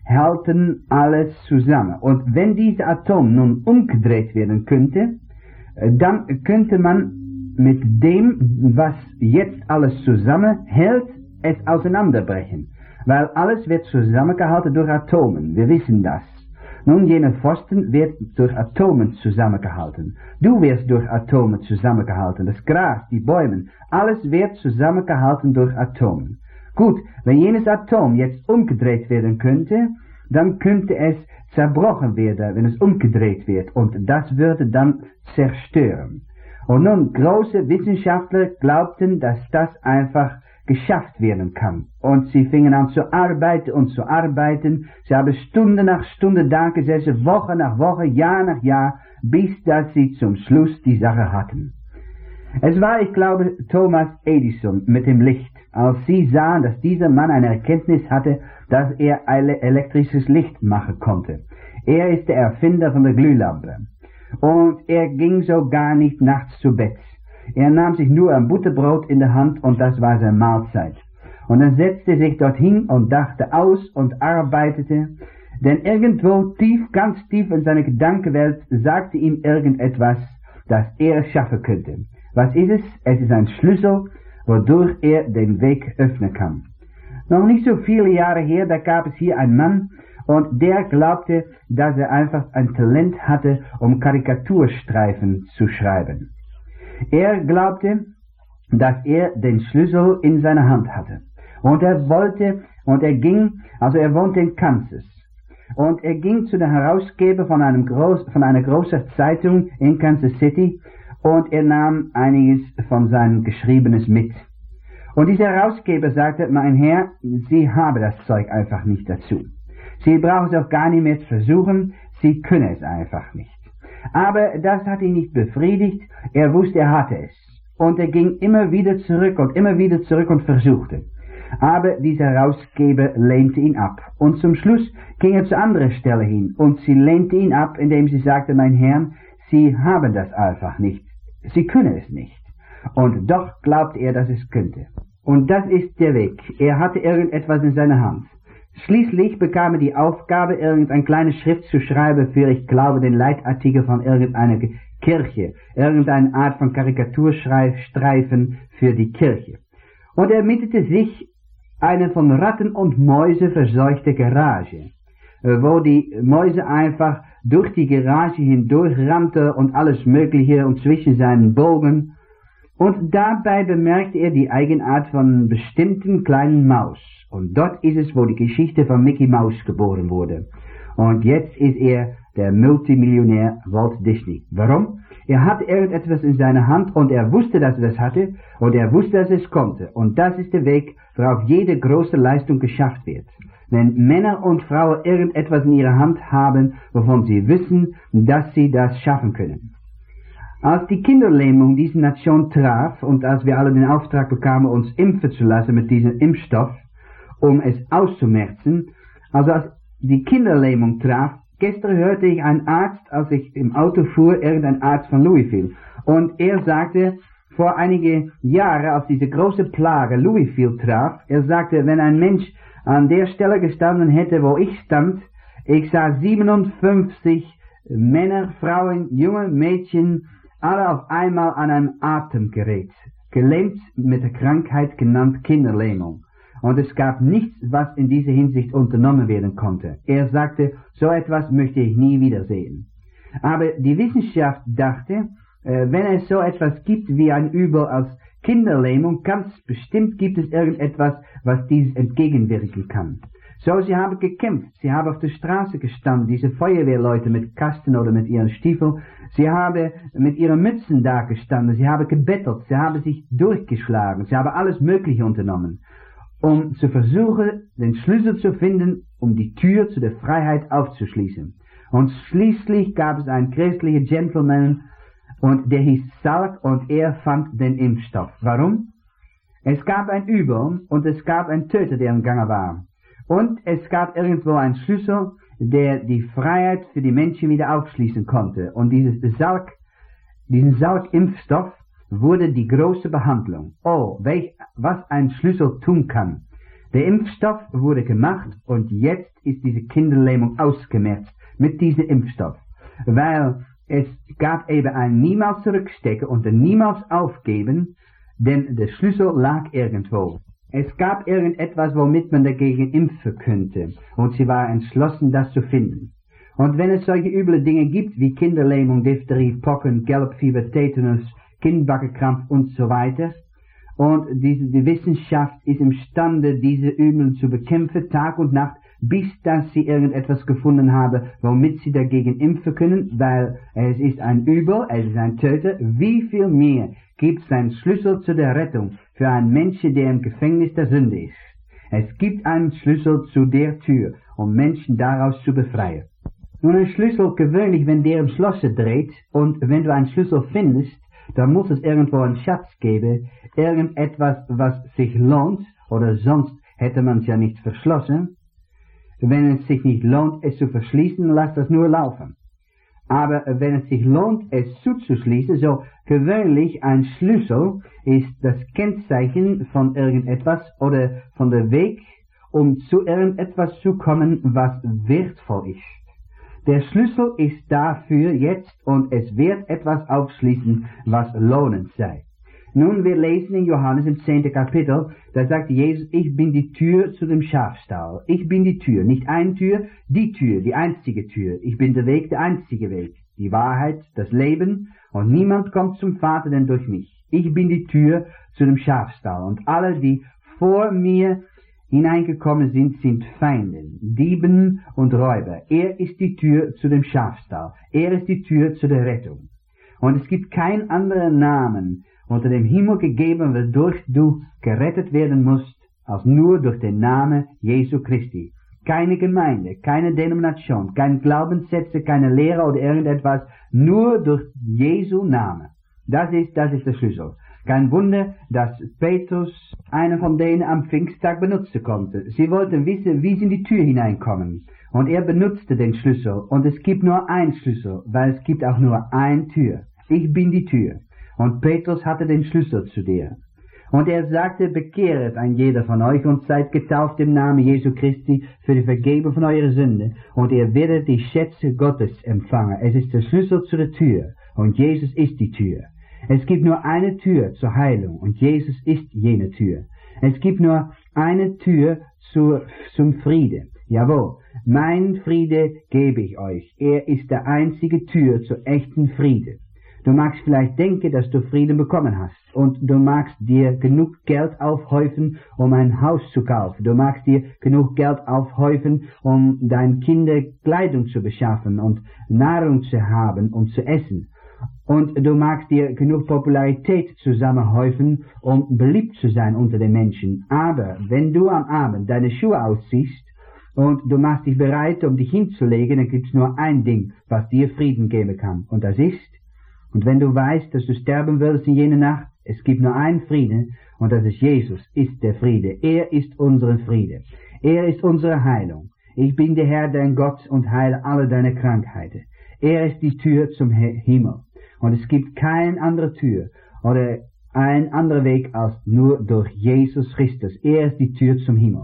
halten alles zusammen. Und wenn dieser Atom nun umgedreht werden könnte, dann könnte man mit dem, was jetzt alles zusammenhält, es auseinanderbrechen. Weil alles wird zusammengehalten durch Atomen. Wir wissen das. Nun, jener Pfosten wird durch Atomen zusammengehalten. Du wirst durch Atomen zusammengehalten. Das Gras, die Bäume, alles wird zusammengehalten durch Atomen. Gut, wenn jenes Atom jetzt umgedreht werden könnte, dann könnte es zerbrochen werden, wenn es umgedreht wird. Und das würde dann zerstören. Und nun, große Wissenschaftler glaubten, dass das einfach geschafft werden kann. Und sie fingen an zu arbeiten und zu arbeiten. Sie haben Stunde nach Stunde da gesessen, Woche nach Woche, Jahr nach Jahr, bis dass sie zum Schluss die Sache hatten. Es war, ich glaube, Thomas Edison mit dem Licht, als sie sahen, dass dieser Mann eine Erkenntnis hatte, dass er elektrisches Licht machen konnte. Er ist der Erfinder von der Glühlampe. Und er ging so gar nicht nachts zu Bett. Er nahm sich nur ein Butterbrot in der Hand und das war seine Mahlzeit. Und dann setzte er sich dorthin und dachte aus und arbeitete, denn irgendwo tief, ganz tief in seiner Gedankenwelt sagte ihm irgendetwas, das er schaffen könnte. Was ist es? Es ist ein Schlüssel, wodurch er den Weg öffnen kann. Noch nicht so viele Jahre her, da gab es hier einen Mann, und der glaubte, dass er einfach ein Talent hatte, um Karikaturstreifen zu schreiben. Er glaubte, dass er den Schlüssel in seiner Hand hatte. Und er wollte, und er ging, also er wohnte in Kansas. Und er ging zu der Herausgeber von, einem Groß, von einer großen Zeitung in Kansas City, und er nahm einiges von seinem Geschriebenes mit. Und dieser Herausgeber sagte, mein Herr, Sie haben das Zeug einfach nicht dazu. Sie brauchen es auch gar nicht mehr zu versuchen, Sie können es einfach nicht. Aber das hat ihn nicht befriedigt, er wusste, er hatte es. Und er ging immer wieder zurück und immer wieder zurück und versuchte. Aber dieser Herausgeber lehnte ihn ab. Und zum Schluss ging er zu anderer Stelle hin und sie lehnte ihn ab, indem sie sagte, mein Herr, Sie haben das einfach nicht. Sie können es nicht. Und doch glaubte er, dass es könnte. Und das ist der Weg. Er hatte irgendetwas in seiner Hand. Schließlich bekam er die Aufgabe, irgendeine kleine Schrift zu schreiben für, ich glaube, den Leitartikel von irgendeiner Kirche, irgendeine Art von Karikaturstreifen für die Kirche. Und er mietete sich eine von Ratten und Mäuse verseuchte Garage, wo die Mäuse einfach durch die Garage hindurch rannte und alles Mögliche und zwischen seinen Bogen. Und dabei bemerkte er die Eigenart von bestimmten kleinen Maus. Und dort ist es, wo die Geschichte von Mickey Mouse geboren wurde. Und jetzt ist er der Multimillionär Walt Disney. Warum? Er hatte irgendetwas in seiner Hand und er wusste, dass er das hatte und er wusste, dass es konnte. Und das ist der Weg, worauf jede große Leistung geschafft wird. Wenn Männer und Frauen irgendetwas in ihrer Hand haben, wovon sie wissen, dass sie das schaffen können. Als die Kinderlähmung diese Nation traf und als wir alle den Auftrag bekamen, uns impfen zu lassen mit diesem Impfstoff, um es auszumerzen, also als die Kinderlähmung traf, gestern hörte ich einen Arzt, als ich im Auto fuhr, irgendein Arzt von Louisville, und er sagte, vor einige Jahre, als diese große Plage Louisville traf, er sagte, wenn ein Mensch an der Stelle gestanden hätte, wo ich stand, ich sah siebenundfünfzig Männer, Frauen, junge Mädchen, alle auf einmal an einem Atemgerät, gelähmt mit der Krankheit genannt Kinderlähmung. Und es gab nichts, was in dieser Hinsicht unternommen werden konnte. Er sagte, so etwas möchte ich nie wiedersehen. Aber die Wissenschaft dachte, äh, wenn es so etwas gibt wie ein Übel als Kinderlähmung, ganz bestimmt gibt es irgendetwas, was dies entgegenwirken kann. So, sie haben gekämpft, sie haben auf der Straße gestanden, diese Feuerwehrleute mit Kasten oder mit ihren Stiefeln, sie haben mit ihren Mützen da gestanden, sie haben gebettelt, sie haben sich durchgeschlagen, sie haben alles Mögliche unternommen, um zu versuchen, den Schlüssel zu finden, um die Tür zu der Freiheit aufzuschließen. Und schließlich gab es einen christlichen Gentleman, und der hieß Salk, und er fand den Impfstoff. Warum? Es gab ein Übel, und es gab einen Töter, der im Gange war. Und es gab irgendwo einen Schlüssel, der die Freiheit für die Menschen wieder aufschließen konnte. Und dieses Salk, diesen Salk-Impfstoff wurde die große Behandlung. Oh, welch, was ein Schlüssel tun kann. Der Impfstoff wurde gemacht und jetzt ist diese Kinderlähmung ausgemerzt mit diesem Impfstoff, weil es gab eben ein niemals zurückstecken und ein niemals aufgeben, denn der Schlüssel lag irgendwo. Es gab irgendetwas, womit man dagegen impfen könnte, und sie war entschlossen, das zu finden. Und wenn es solche üble Dinge gibt wie Kinderlähmung, Diphtherie, Pocken, Gelbfieber, Tetanus, Kinnbackenkrampf und so weiter, und diese, die Wissenschaft ist imstande, diese Übel zu bekämpfen, Tag und Nacht, bis dass sie irgendetwas gefunden haben, womit sie dagegen impfen können, weil es ist ein Übel, es ist ein Töter. Wie viel mehr gibt es einen Schlüssel zu der Rettung für einen Menschen, der im Gefängnis der Sünde ist? Es gibt einen Schlüssel zu der Tür, um Menschen daraus zu befreien. Nun, ein Schlüssel gewöhnlich, wenn der im Schlosse dreht, und wenn du einen Schlüssel findest, dann muss es irgendwo einen Schatz geben, irgendetwas, was sich lohnt, oder sonst hätte man es ja nicht verschlossen. Wenn es sich nicht lohnt, es zu verschließen, lass das nur laufen. Aber wenn es sich lohnt, es zuzuschließen, so gewöhnlich ein Schlüssel ist das Kennzeichen von irgendetwas oder von der Weg, um zu irgendetwas zu kommen, was wertvoll ist. Der Schlüssel ist dafür jetzt und es wird etwas aufschließen, was lohnend sei. Nun, wir lesen in Johannes im zehnten Kapitel, da sagt Jesus, ich bin die Tür zu dem Schafstall. Ich bin die Tür, nicht eine Tür, die Tür, die einzige Tür. Ich bin der Weg, der einzige Weg, die Wahrheit, das Leben, und niemand kommt zum Vater denn durch mich. Ich bin die Tür zu dem Schafstall, und alle, die vor mir hineingekommen sind, sind Feinden, Dieben und Räuber. Er ist die Tür zu dem Schafstall. Er ist die Tür zu der Rettung. Und es gibt keinen anderen Namen unter dem Himmel gegeben, wodurch du gerettet werden musst, als nur durch den Namen Jesu Christi. Keine Gemeinde, keine Denomination, kein Glaubenssätze, keine Lehre oder irgendetwas, nur durch Jesu Name. Das ist, das ist der Schlüssel. Kein Wunder, dass Petrus einen von denen am Pfingsttag benutzen konnte. Sie wollten wissen, wie sie in die Tür hineinkommen. Und er benutzte den Schlüssel. Und es gibt nur einen Schlüssel, weil es gibt auch nur eine Tür. Ich bin die Tür. Und Petrus hatte den Schlüssel zu dir. Und er sagte, bekehret ein jeder von euch und seid getauft im Namen Jesu Christi für die Vergebung von eurer Sünde. Und ihr werdet die Schätze Gottes empfangen. Es ist der Schlüssel zu der Tür. Und Jesus ist die Tür. Es gibt nur eine Tür zur Heilung. Und Jesus ist jene Tür. Es gibt nur eine Tür zur, zum Friede. Jawohl, mein Friede gebe ich euch. Er ist der einzige Tür zu echten Friede. Du magst vielleicht denken, dass du Frieden bekommen hast, und du magst dir genug Geld aufhäufen, um ein Haus zu kaufen. Du magst dir genug Geld aufhäufen, um deinen Kindern Kleidung zu beschaffen und Nahrung zu haben und zu essen. Und du magst dir genug Popularität zusammenhäufen, um beliebt zu sein unter den Menschen. Aber wenn du am Abend deine Schuhe ausziehst und du machst dich bereit, um dich hinzulegen, dann gibt es nur ein Ding, was dir Frieden geben kann. Und das ist, und wenn du weißt, dass du sterben wirst in jener Nacht, es gibt nur einen Frieden, und das ist Jesus, ist der Friede. Er ist unsere Friede. Er ist unsere Heilung. Ich bin der Herr, dein Gott, und heile alle deine Krankheiten. Er ist die Tür zum Himmel. Und es gibt keine andere Tür oder ein anderer Weg als nur durch Jesus Christus. Er ist die Tür zum Himmel.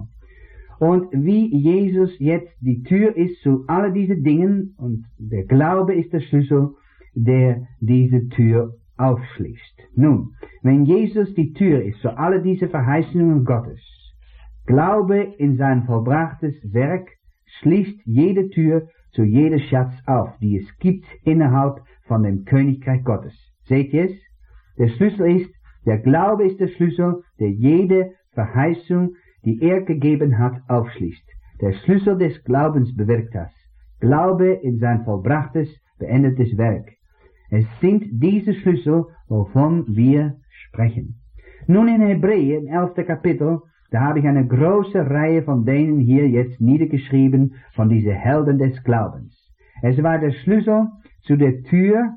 Und wie Jesus jetzt die Tür ist zu all diesen Dingen, und der Glaube ist der Schlüssel, der diese Tür aufschließt. Nun, wenn Jesus die Tür ist zu all diese Verheißungen Gottes, Glaube in sein vollbrachtes Werk schließt jede Tür zu jeder Schatz auf, die es gibt innerhalb von dem Königreich Gottes. Seht ihr es? Der Schlüssel ist, der Glaube ist der Schlüssel, der jede Verheißung, die er gegeben hat, aufschließt. Der Schlüssel des Glaubens bewirkt das. Glaube in sein vollbrachtes, beendetes Werk. Es sind diese Schlüssel, wovon wir sprechen. Nun in Hebräer, im elften Kapitel, da habe ich eine große Reihe von denen hier jetzt niedergeschrieben, von diesen Helden des Glaubens. Es war der Schlüssel zu der Tür,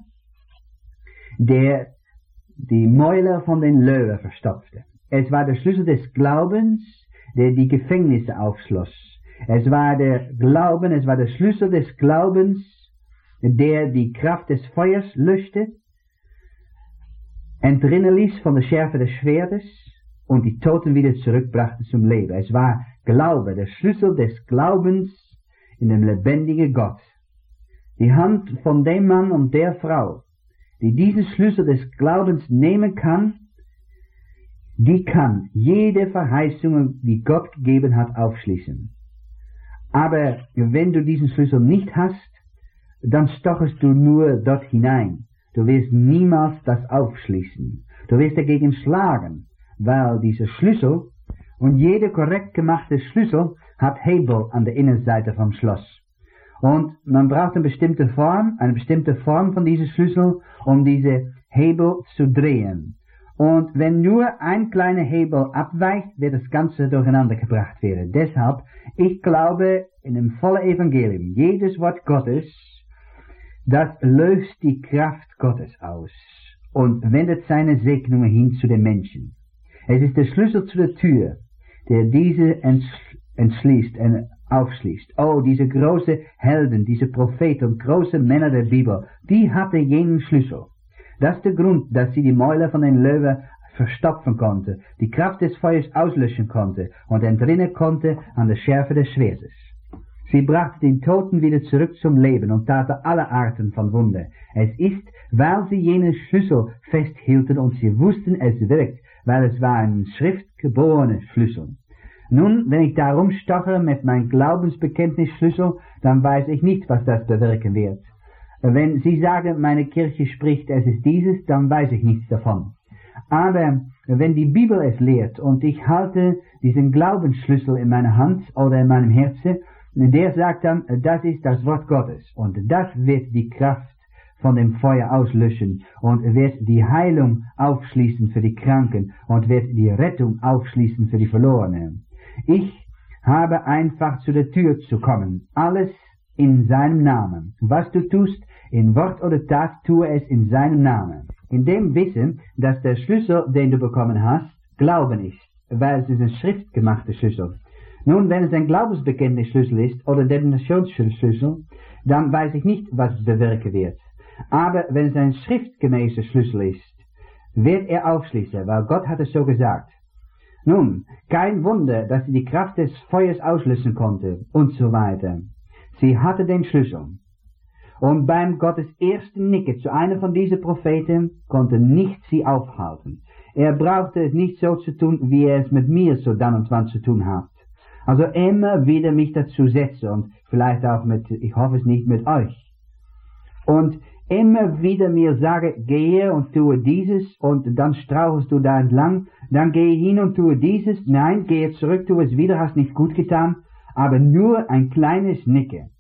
der die Mäuler von den Löwen verstopfte. Es war der Schlüssel des Glaubens, der die Gefängnisse aufschloss. Es war der Glauben, es war der Schlüssel des Glaubens, der die Kraft des Feuers löschte, entrinnen ließ von der Schärfe des Schwertes und die Toten wieder zurückbrachte zum Leben. Es war Glaube, der Schlüssel des Glaubens in dem lebendigen Gott. Die Hand von dem Mann und der Frau, die diesen Schlüssel des Glaubens nehmen kann, die kann jede Verheißung, die Gott gegeben hat, aufschließen. Aber wenn du diesen Schlüssel nicht hast, dann stochest du nur dort hinein. Du wirst niemals das aufschließen. Du wirst dagegen schlagen, weil dieser Schlüssel und jeder korrekt gemachte Schlüssel hat Hebel an der Innenseite vom Schloss. Und man braucht eine bestimmte Form, eine bestimmte Form von diesem Schlüssel, um diese Hebel zu drehen. Und wenn nur ein kleiner Hebel abweicht, wird das Ganze durcheinander gebracht werden. Deshalb, ich glaube in dem vollen Evangelium, jedes Wort Gottes, das löst die Kraft Gottes aus und wendet seine Segnungen hin zu den Menschen. Es ist der Schlüssel zu der Tür, der diese entschließt und aufschließt. Oh, diese großen Helden, diese Propheten und großen Männer der Bibel, die hatten jenen Schlüssel. Das ist der Grund, dass sie die Mäuler von den Löwen verstopfen konnte, die Kraft des Feuers auslöschen konnte und entrinnen konnte an der Schärfe des Schwertes. Sie brachte den Toten wieder zurück zum Leben und taten alle Arten von Wunder. Es ist, weil sie jenen Schlüssel festhielten und sie wussten, es wirkt, weil es war ein schriftgeborener Schlüssel. Nun, wenn ich darum stochere mit meinem Glaubensbekenntnisschlüssel, dann weiß ich nicht, was das bewirken wird. Wenn Sie sagen, meine Kirche spricht, es ist dieses, dann weiß ich nichts davon. Aber wenn die Bibel es lehrt und ich halte diesen Glaubensschlüssel in meiner Hand oder in meinem Herzen, der sagt dann, das ist das Wort Gottes und das wird die Kraft von dem Feuer auslöschen und wird die Heilung aufschließen für die Kranken und wird die Rettung aufschließen für die Verlorenen. Ich habe einfach zu der Tür zu kommen, alles in seinem Namen. Was du tust, in Wort oder Tat, tue es in seinem Namen. In dem Wissen, dass der Schlüssel, den du bekommen hast, Glauben ist, weil es ist ein schriftgemachter Schlüssel. Nun, wenn es ein Glaubensbekenntnisschlüssel ist oder Definitionsschlüssel, dann weiß ich nicht, was es bewirken wird. Aber wenn es ein schriftgemäßer Schlüssel ist, wird er aufschließen, weil Gott hat es so gesagt. Nun, kein Wunder, dass sie die Kraft des Feuers auslösen konnte und so weiter. Sie hatte den Schlüssel. Und beim Gottes ersten Nicken zu einer von diesen Propheten konnte nichts sie aufhalten. Er brauchte es nicht so zu tun, wie er es mit mir so dann und wann zu tun hat. Also immer wieder mich dazu setzen und vielleicht auch mit, ich hoffe es nicht mit euch. Und immer wieder mir sage, gehe und tue dieses und dann strauchelst du da entlang, dann gehe hin und tue dieses, nein, gehe zurück, tue es wieder, hast nicht gut getan, aber nur ein kleines Nicken.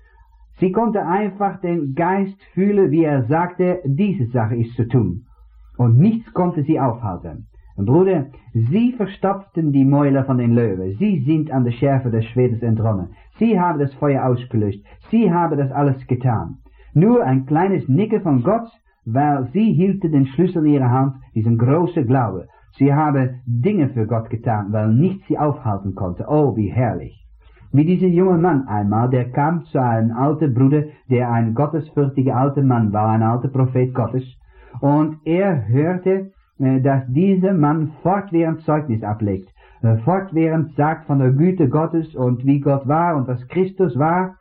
Sie konnte einfach den Geist fühlen, wie er sagte, diese Sache ist zu tun. Und nichts konnte sie aufhalten. Bruder, sie verstopften die Mäuler von den Löwen. Sie sind an der Schärfe des Schwertes entronnen. Sie haben das Feuer ausgelöscht. Sie haben das alles getan. Nur ein kleines Nicken von Gott, weil sie hielten den Schlüssel in ihrer Hand, diesen großen Glaube. Sie haben Dinge für Gott getan, weil nichts sie aufhalten konnte. Oh, wie herrlich. Wie dieser junge Mann einmal, der kam zu einem alten Bruder, der ein gottesfürchtiger alter Mann war, ein alter Prophet Gottes, und er hörte, dass dieser Mann fortwährend Zeugnis ablegt, fortwährend sagt von der Güte Gottes und wie Gott war und was Christus war,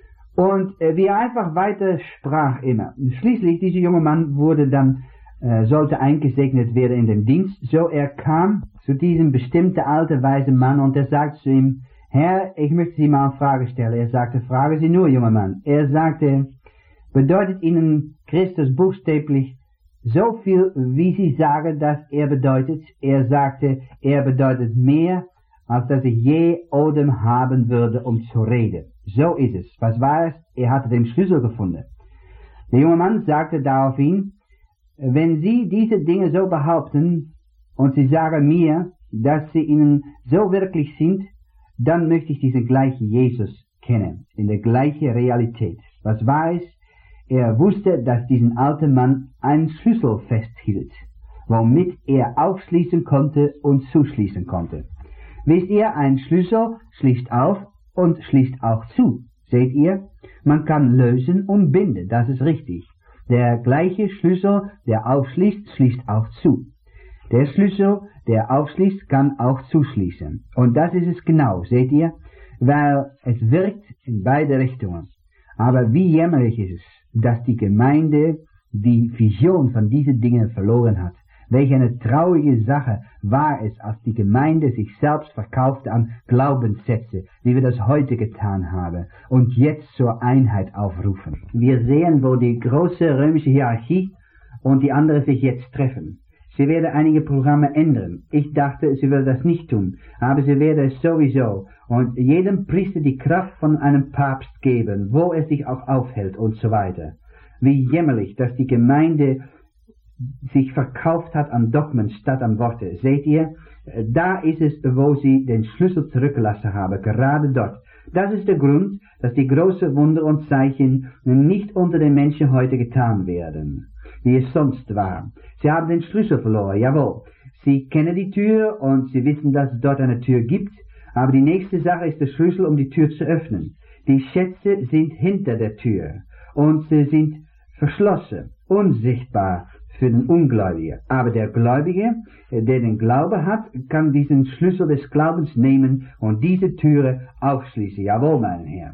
und wie er einfach weiter sprach immer. Schließlich, dieser junge Mann wurde dann, äh, sollte eingesegnet werden in den Dienst, so er kam zu diesem bestimmten alten weisen Mann und er sagte zu ihm, Herr, ich möchte Sie mal eine Frage stellen. Er sagte, frage Sie nur, junger Mann. Er sagte, bedeutet Ihnen Christus buchstäblich so viel, wie Sie sagen, dass er bedeutet? Er sagte, er bedeutet mehr, als dass ich je Odem haben würde, um zu reden. So ist es. Was war es? Er hatte den Schlüssel gefunden. Der junge Mann sagte daraufhin, wenn Sie diese Dinge so behaupten und Sie sagen mir, dass sie Ihnen so wirklich sind, dann möchte ich diesen gleichen Jesus kennen, in der gleichen Realität. Was war es? Er wusste, dass diesen alten Mann einen Schlüssel festhielt, womit er aufschließen konnte und zuschließen konnte. Wisst ihr, ein Schlüssel schließt auf und schließt auch zu. Seht ihr? Man kann lösen und binden, das ist richtig. Der gleiche Schlüssel, der aufschließt, schließt auch zu. Der Schlüssel, der aufschließt, kann auch zuschließen. Und das ist es genau, seht ihr? Weil es wirkt in beide Richtungen. Aber wie jämmerlich ist es, dass die Gemeinde die Vision von diesen Dingen verloren hat. Welch eine traurige Sache war es, als die Gemeinde sich selbst verkaufte an Glaubenssätze, wie wir das heute getan haben, und jetzt zur Einheit aufrufen. Wir sehen, wo die große römische Hierarchie und die andere sich jetzt treffen. Sie werde einige Programme ändern. Ich dachte, sie würde das nicht tun, aber sie werde es sowieso und jedem Priester die Kraft von einem Papst geben, wo er sich auch aufhält und so weiter. Wie jämmerlich, dass die Gemeinde sich verkauft hat an Dogmen statt an Worte. Seht ihr, da ist es, wo sie den Schlüssel zurückgelassen haben, gerade dort. Das ist der Grund, dass die großen Wunder und Zeichen nicht unter den Menschen heute getan werden, wie es sonst war. Sie haben den Schlüssel verloren, jawohl. Sie kennen die Tür und sie wissen, dass es dort eine Tür gibt, aber die nächste Sache ist der Schlüssel, um die Tür zu öffnen. Die Schätze sind hinter der Tür und sie sind verschlossen, unsichtbar für den Ungläubigen. Aber der Gläubige, der den Glaube hat, kann diesen Schlüssel des Glaubens nehmen und diese Türe aufschließen. Jawohl, meine Herren.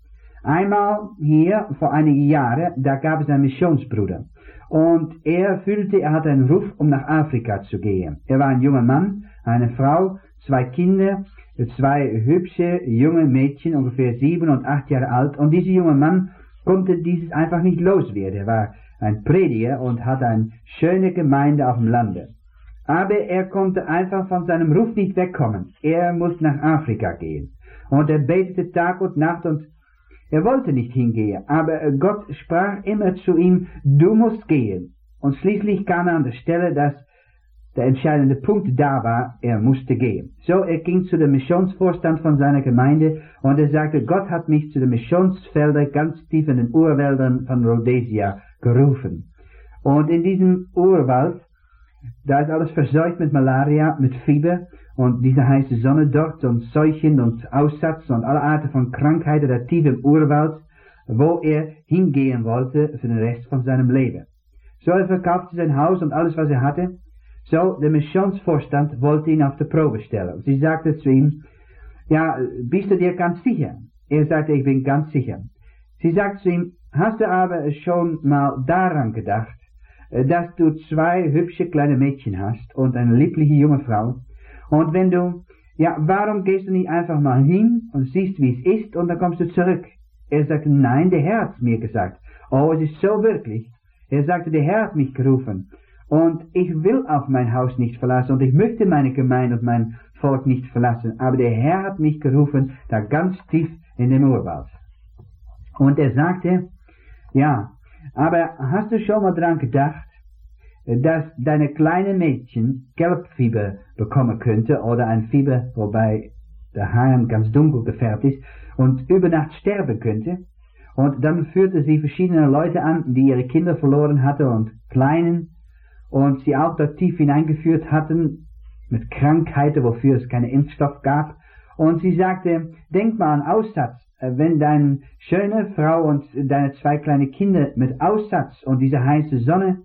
Einmal hier, vor einigen Jahren, da gab es einen Missionsbruder. Und er fühlte, er hatte einen Ruf, um nach Afrika zu gehen. Er war ein junger Mann, eine Frau, zwei Kinder, zwei hübsche junge Mädchen, ungefähr sieben und acht Jahre alt. Und dieser junge Mann konnte dieses einfach nicht loswerden. Er war ein Prediger und hatte eine schöne Gemeinde auf dem Lande. Aber er konnte einfach von seinem Ruf nicht wegkommen. Er musste nach Afrika gehen. Und er betete Tag und Nacht und er wollte nicht hingehen. Aber Gott sprach immer zu ihm, du musst gehen. Und schließlich kam er an der Stelle, dass der entscheidende Punkt da war, er musste gehen. So, er ging zu dem Missionsvorstand von seiner Gemeinde und er sagte, Gott hat mich zu den Missionsfeldern ganz tief in den Urwäldern von Rhodesia gerufen. Und in diesem Urwald, da ist alles verseucht mit Malaria, mit Fieber und diese heiße Sonne dort und Seuchen und Aussatz und alle Arten von Krankheiten da tief im Urwald, wo er hingehen wollte für den Rest von seinem Leben. So, er verkaufte sein Haus und alles, was er hatte. So, der Missionsvorstand wollte ihn auf die Probe stellen. Sie sagte zu ihm, ja, bist du dir ganz sicher? Er sagte, ich bin ganz sicher. Sie sagte zu ihm, hast du aber schon mal daran gedacht, dass du zwei hübsche kleine Mädchen hast und eine liebliche junge Frau? Und wenn du, ja, warum gehst du nicht einfach mal hin und siehst, wie es ist und dann kommst du zurück? Er sagte, nein, der Herr hat mir gesagt. Oh, es ist so wirklich. Er sagte, der Herr hat mich gerufen. Und ich will auch mein Haus nicht verlassen und ich möchte meine Gemeinde und mein Volk nicht verlassen. Aber der Herr hat mich gerufen, da ganz tief in dem Urwald. Und er sagte, ja, aber hast du schon mal dran gedacht, dass deine kleine Mädchen Gelbfieber bekommen könnte oder ein Fieber, wobei der Haar ganz dunkel gefärbt ist und über Nacht sterben könnte? Und dann führte sie verschiedene Leute an, die ihre Kinder verloren hatten und Kleinen, und sie auch dort tief hineingeführt hatten, mit Krankheiten, wofür es keinen Impfstoff gab. Und sie sagte, denk mal an Aussatz, wenn deine schöne Frau und deine zwei kleine Kinder mit Aussatz und diese heiße Sonne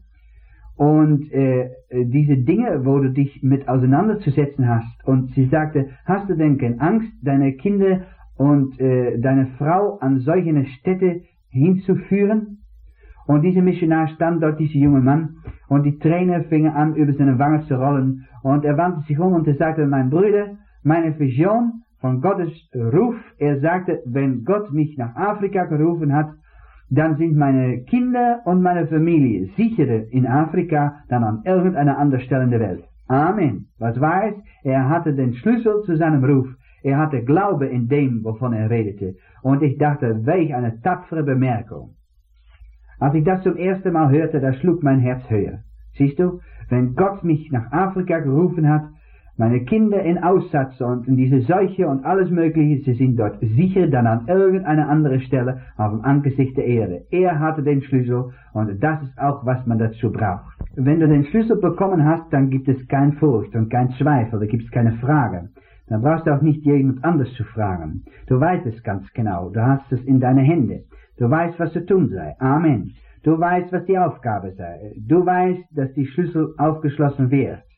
und äh, diese Dinge, wo du dich mit auseinanderzusetzen hast. Und sie sagte, hast du denn keine Angst, deine Kinder und äh, deine Frau an solche Städte hinzuführen? Und dieser Missionar stand dort, dieser junge Mann, und die Tränen fingen an, über seine Wangen zu rollen. Und er wandte sich um und er sagte, mein Bruder, meine Vision von Gottes Ruf, er sagte, wenn Gott mich nach Afrika gerufen hat, dann sind meine Kinder und meine Familie sicherer in Afrika, dann an irgendeiner anderen Stelle in der Welt. Amen. Was war es? Er hatte den Schlüssel zu seinem Ruf. Er hatte Glaube in dem, wovon er redete. Und ich dachte, welch eine tapfere Bemerkung. Als ich das zum ersten Mal hörte, da schlug mein Herz höher. Siehst du, wenn Gott mich nach Afrika gerufen hat, meine Kinder in Aussatz und in diese Seuche und alles Mögliche, sie sind dort sicher dann an irgendeiner anderen Stelle auf dem Angesicht der Erde. Er hatte den Schlüssel und das ist auch, was man dazu braucht. Wenn du den Schlüssel bekommen hast, dann gibt es keine Furcht und kein Zweifel, da gibt es keine Frage. Dann brauchst du auch nicht jemand anders zu fragen. Du weißt es ganz genau, du hast es in deine Hände. Du weißt, was zu tun sei. Amen. Du weißt, was die Aufgabe sei. Du weißt, dass die Schlüssel aufgeschlossen wird.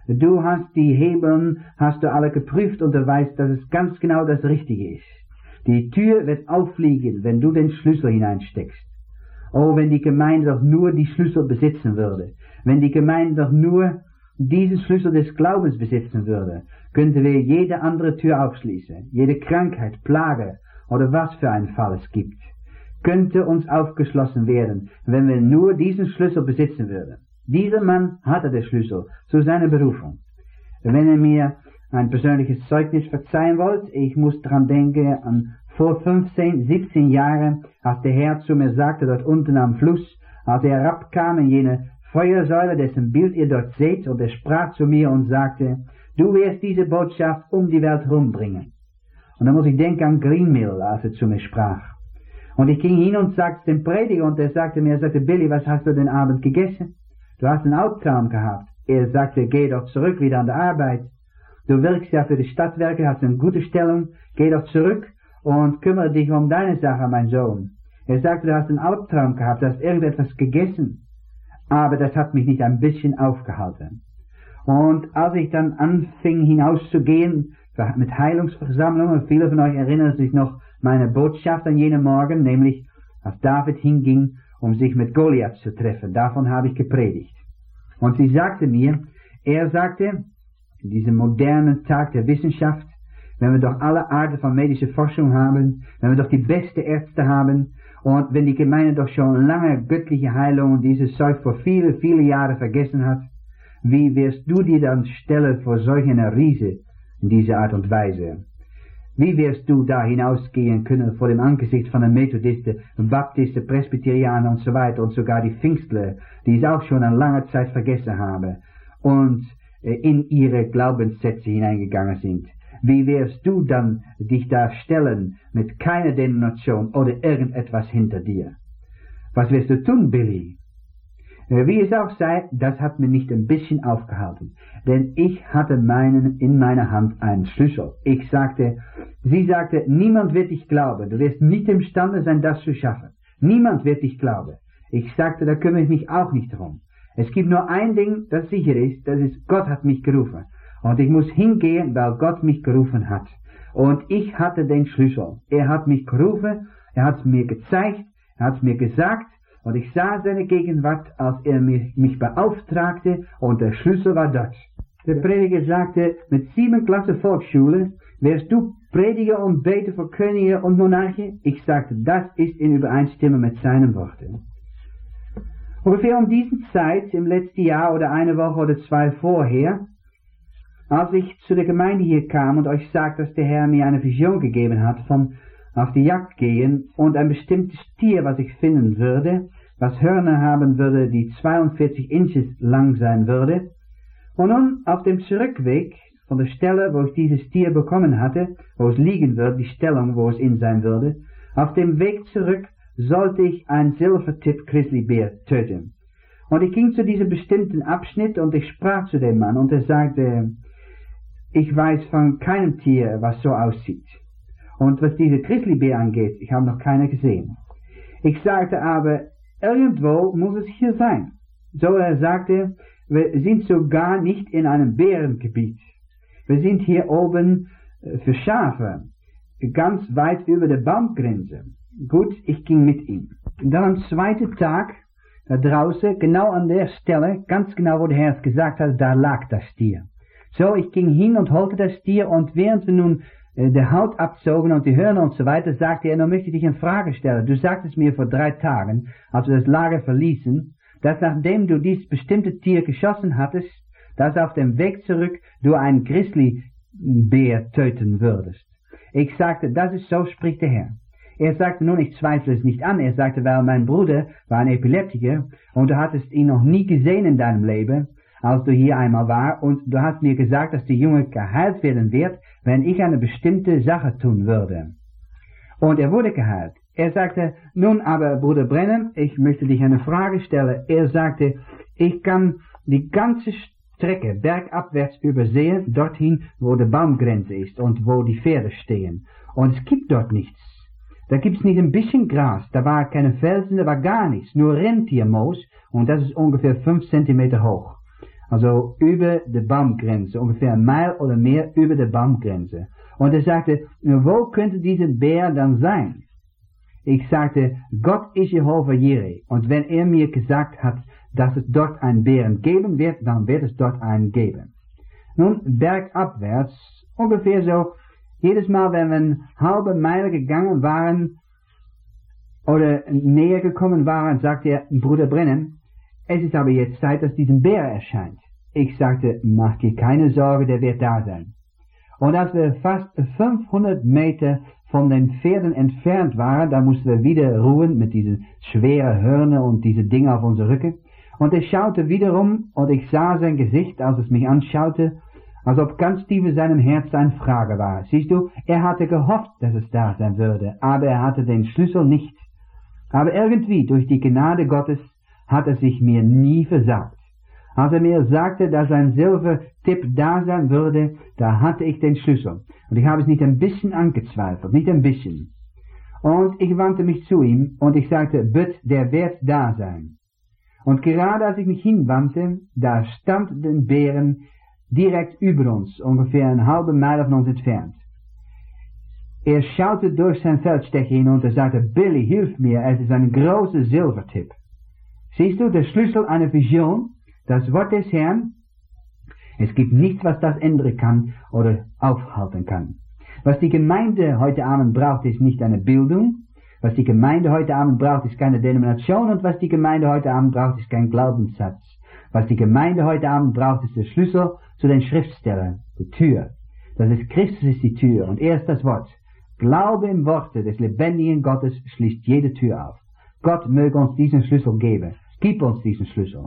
Du hast die Hebeln, hast du alle geprüft und du weißt, dass es ganz genau das Richtige ist. Die Tür wird auffliegen, wenn du den Schlüssel hineinsteckst. Oh, wenn die Gemeinde doch nur die Schlüssel besitzen würde. Wenn die Gemeinde doch nur diesen Schlüssel des Glaubens besitzen würde, könnten wir jede andere Tür aufschließen. Jede Krankheit, Plage oder was für einen Fall es gibt, könnte uns aufgeschlossen werden, wenn wir nur diesen Schlüssel besitzen würden. Dieser Mann hatte den Schlüssel zu seiner Berufung. Wenn ihr mir ein persönliches Zeugnis verzeihen wollt, ich muss daran denken, an vor fünfzehn, siebzehn Jahren, als der Herr zu mir sagte, dort unten am Fluss, als er herabkam in jene Feuersäule, dessen Bild ihr dort seht, und er sprach zu mir und sagte, du wirst diese Botschaft um die Welt rumbringen. Und dann muss ich denken an Greenmill, als er zu mir sprach. Und ich ging hin und sagte dem Prediger, und er sagte mir, er sagte, Billy, was hast du den Abend gegessen? Du hast einen Albtraum gehabt. Er sagte, geh doch zurück wieder an die Arbeit. Du wirkst ja für die Stadtwerke, hast eine gute Stellung, geh doch zurück und kümmere dich um deine Sache, mein Sohn. Er sagte, du hast einen Albtraum gehabt, du hast irgendetwas gegessen. Aber das hat mich nicht ein bisschen aufgehalten. Und als ich dann anfing hinauszugehen, mit Heilungsversammlungen, viele von euch erinnern sich noch meine Botschaft an jenen Morgen, nämlich als David hinging, um sich mit Goliath zu treffen. Davon habe ich gepredigt. Und sie sagte mir, er sagte, in diesem modernen Tag der Wissenschaft, wenn wir doch alle Arten von medischer Forschung haben, wenn wir doch die besten Ärzte haben, und wenn die Gemeinde doch schon lange göttliche Heilung und dieses Zeug vor viele, viele Jahre vergessen hat, wie wirst du dir dann stellen vor solch einer Riese in dieser Art und Weise? Wie wirst du da hinausgehen können vor dem Angesicht von den Methodisten, Baptisten, Presbyterianer und so weiter und sogar die Pfingstler, die es auch schon eine lange Zeit vergessen haben und in ihre Glaubenssätze hineingegangen sind? Wie wirst du dann dich da stellen mit keiner Denomination oder irgendetwas hinter dir? Was wirst du tun, Billy? Wie es auch sei, das hat mir nicht ein bisschen aufgehalten, denn ich hatte meinen in meiner Hand einen Schlüssel. Ich sagte, sie sagte, niemand wird dich glauben, du wirst nicht imstande sein, das zu schaffen. Niemand wird dich glauben. Ich sagte, da kümmere ich mich auch nicht drum. Es gibt nur ein Ding, das sicher ist, das ist, Gott hat mich gerufen. Und ich muss hingehen, weil Gott mich gerufen hat. Und ich hatte den Schlüssel. Er hat mich gerufen, er hat es mir gezeigt, er hat es mir gesagt, und ich sah seine Gegenwart, als er mich, mich beauftragte, und der Schlüssel war dort. Der Prediger sagte, mit sieben Klasse Volksschule, wärst du Prediger und Beter für Könige und Monarchen? Ich sagte, das ist in Übereinstimmung mit seinen Worten. Ungefähr um diese Zeit, im letzten Jahr oder eine Woche oder zwei vorher, als ich zu der Gemeinde hier kam und euch sagte, dass der Herr mir eine Vision gegeben hat von auf die Jagd gehen und ein bestimmtes Tier, was ich finden würde, was Hörner haben würde, die zweiundvierzig Inches lang sein würde. Und nun auf dem Zurückweg von der Stelle, wo ich dieses Tier bekommen hatte, wo es liegen würde, die Stellung, wo es in sein würde, auf dem Weg zurück sollte ich einen Silvertip Grizzlybär töten. Und ich ging zu diesem bestimmten Abschnitt und ich sprach zu dem Mann und er sagte, ich weiß von keinem Tier, was so aussieht. Und was diese Grizzlybär angeht, ich habe noch keine gesehen. Ich sagte aber, irgendwo muss es hier sein. So er sagte, wir sind sogar nicht in einem Bärengebiet. Wir sind hier oben für Schafe, ganz weit über der Baumgrenze. Gut, ich ging mit ihm. Und dann am zweiten Tag, da draußen, genau an der Stelle, ganz genau wo der Herr es gesagt hat, da lag das Tier. So, ich ging hin und holte das Tier und während wir nun äh, der Haut abzogen und die Hörner und so weiter, sagte er, nun möchte ich dich eine Frage stellen. Du sagtest mir vor drei Tagen, als wir das Lager verließen, dass nachdem du dieses bestimmte Tier geschossen hattest, dass auf dem Weg zurück du einen Grizzlybär töten würdest. Ich sagte, das ist so, spricht der Herr. Er sagte, nun, ich zweifle es nicht an. Er sagte, weil mein Bruder war ein Epileptiker und du hattest ihn noch nie gesehen in deinem Leben, als du hier einmal war, und du hast mir gesagt, dass der Junge geheilt werden wird, wenn ich eine bestimmte Sache tun würde. Und er wurde geheilt. Er sagte, nun aber, Bruder Brennan, ich möchte dich eine Frage stellen. Er sagte, ich kann die ganze Strecke bergabwärts übersehen, dorthin, wo die Baumgrenze ist und wo die Pferde stehen. Und es gibt dort nichts. Da gibt's nicht ein bisschen Gras, da war keine Felsen, da war gar nichts, nur Rentiermoos, und das ist ungefähr fünf Zentimeter hoch. also über die Baumgrenze, ungefähr ein Mile oder mehr über der Baumgrenze. Und er sagte, wo könnte dieser Bär dann sein? Ich sagte, Gott ist Jehova Jireh, und wenn er mir gesagt hat, dass es dort einen Bären geben wird, dann wird es dort einen geben. Nun, bergabwärts, ungefähr so, jedes Mal, wenn wir eine halbe Meile gegangen waren, oder näher gekommen waren, sagte er, Bruder Brennan, es ist aber jetzt Zeit, dass dieser Bär erscheint. Ich sagte, mach dir keine Sorge, der wird da sein. Und als wir fast fünfhundert Meter von den Pferden entfernt waren, da mussten wir wieder ruhen mit diesen schweren Hörner und diese Dinge auf unsere Rücken. Und er schaute wiederum, und ich sah sein Gesicht, als es mich anschaute, als ob ganz tief in seinem Herz eine Frage war. Siehst du, er hatte gehofft, dass es da sein würde, aber er hatte den Schlüssel nicht. Aber irgendwie, durch die Gnade Gottes, hat er sich mir nie versagt. Als er mir sagte, dass ein Silbertipp da sein würde, da hatte ich den Schlüssel. Und ich habe es nicht ein bisschen angezweifelt, nicht ein bisschen. Und ich wandte mich zu ihm und ich sagte, Bud, der wird da sein. Und gerade als ich mich hinwandte, da stand der Bären direkt über uns, ungefähr eine halbe Meile von uns entfernt. Er schaute durch sein Feldstecher hin und er sagte, Billy, hilf mir, es ist ein großer Silbertipp. Siehst du, der Schlüssel einer Vision, das Wort des Herrn, es gibt nichts, was das ändern kann oder aufhalten kann. Was die Gemeinde heute Abend braucht, ist nicht eine Bildung. Was die Gemeinde heute Abend braucht, ist keine Denomination. Und was die Gemeinde heute Abend braucht, ist kein Glaubenssatz. Was die Gemeinde heute Abend braucht, ist der Schlüssel zu den Schriftstellern, die Tür. Das ist Christus ist die Tür. Und er ist das Wort. Glaube im Worte des lebendigen Gottes schließt jede Tür auf. Gott möge uns diesen Schlüssel geben. Gib uns diesen Schlüssel.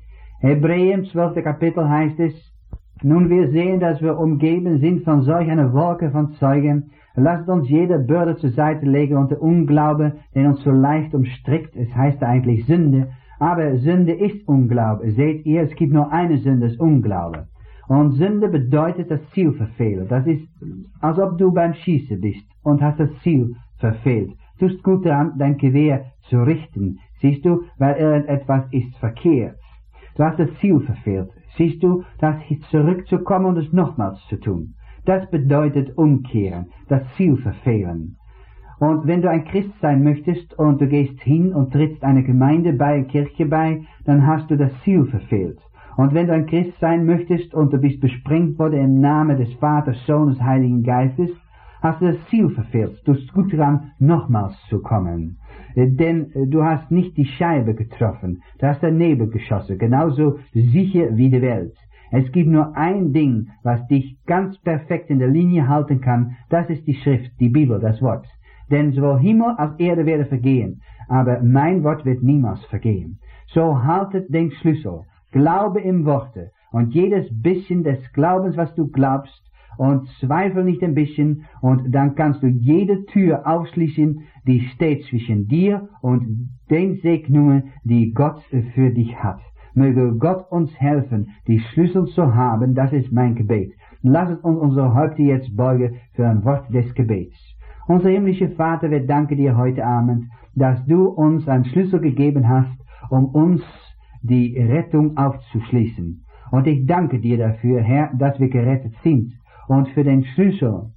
Hebräer im zwölften Kapitel heißt es, nun wir sehen, dass wir umgeben sind von solch einer Wolke von Zeugen. Lasst uns jede Bürde zur Seite legen und der Unglaube, den uns so leicht umstrickt. Es heißt eigentlich Sünde, aber Sünde ist Unglaube. Seht ihr, es gibt nur eine Sünde, das Unglaube. Und Sünde bedeutet das Ziel verfehlen. Das ist, als ob du beim Schießen bist und hast das Ziel verfehlt. Tust gut daran, dein Gewehr zu richten. Siehst du, weil irgendetwas ist verkehrt. Du hast das Ziel verfehlt. Siehst du, das zurückzukommen und es nochmals zu tun. Das bedeutet umkehren, das Ziel verfehlen. Und wenn du ein Christ sein möchtest und du gehst hin und trittst eine Gemeinde bei, eine Kirche bei, dann hast du das Ziel verfehlt. Und wenn du ein Christ sein möchtest und du bist besprengt worden im Namen des Vaters, Sohnes, Heiligen Geistes, hast du das Ziel verfehlt. Du bist gut dran, nochmals zu kommen. Denn du hast nicht die Scheibe getroffen, du hast den Nebel geschossen, genauso sicher wie die Welt. Es gibt nur ein Ding, was dich ganz perfekt in der Linie halten kann, das ist die Schrift, die Bibel, das Wort. Denn sowohl Himmel als Erde werden vergehen, aber mein Wort wird niemals vergehen. So haltet den Schlüssel, glaube im Worte, und jedes bisschen des Glaubens, was du glaubst, und zweifel nicht ein bisschen, und dann kannst du jede Tür aufschließen, die steht zwischen dir und den Segnungen, die Gott für dich hat. Möge Gott uns helfen, die Schlüssel zu haben, das ist mein Gebet. Lasst uns unsere Häupter jetzt beugen für ein Wort des Gebets. Unser himmlischer Vater, wir danken dir heute Abend, dass du uns einen Schlüssel gegeben hast, um uns die Rettung aufzuschließen. Und ich danke dir dafür, Herr, dass wir gerettet sind. Und für den Schlüssel,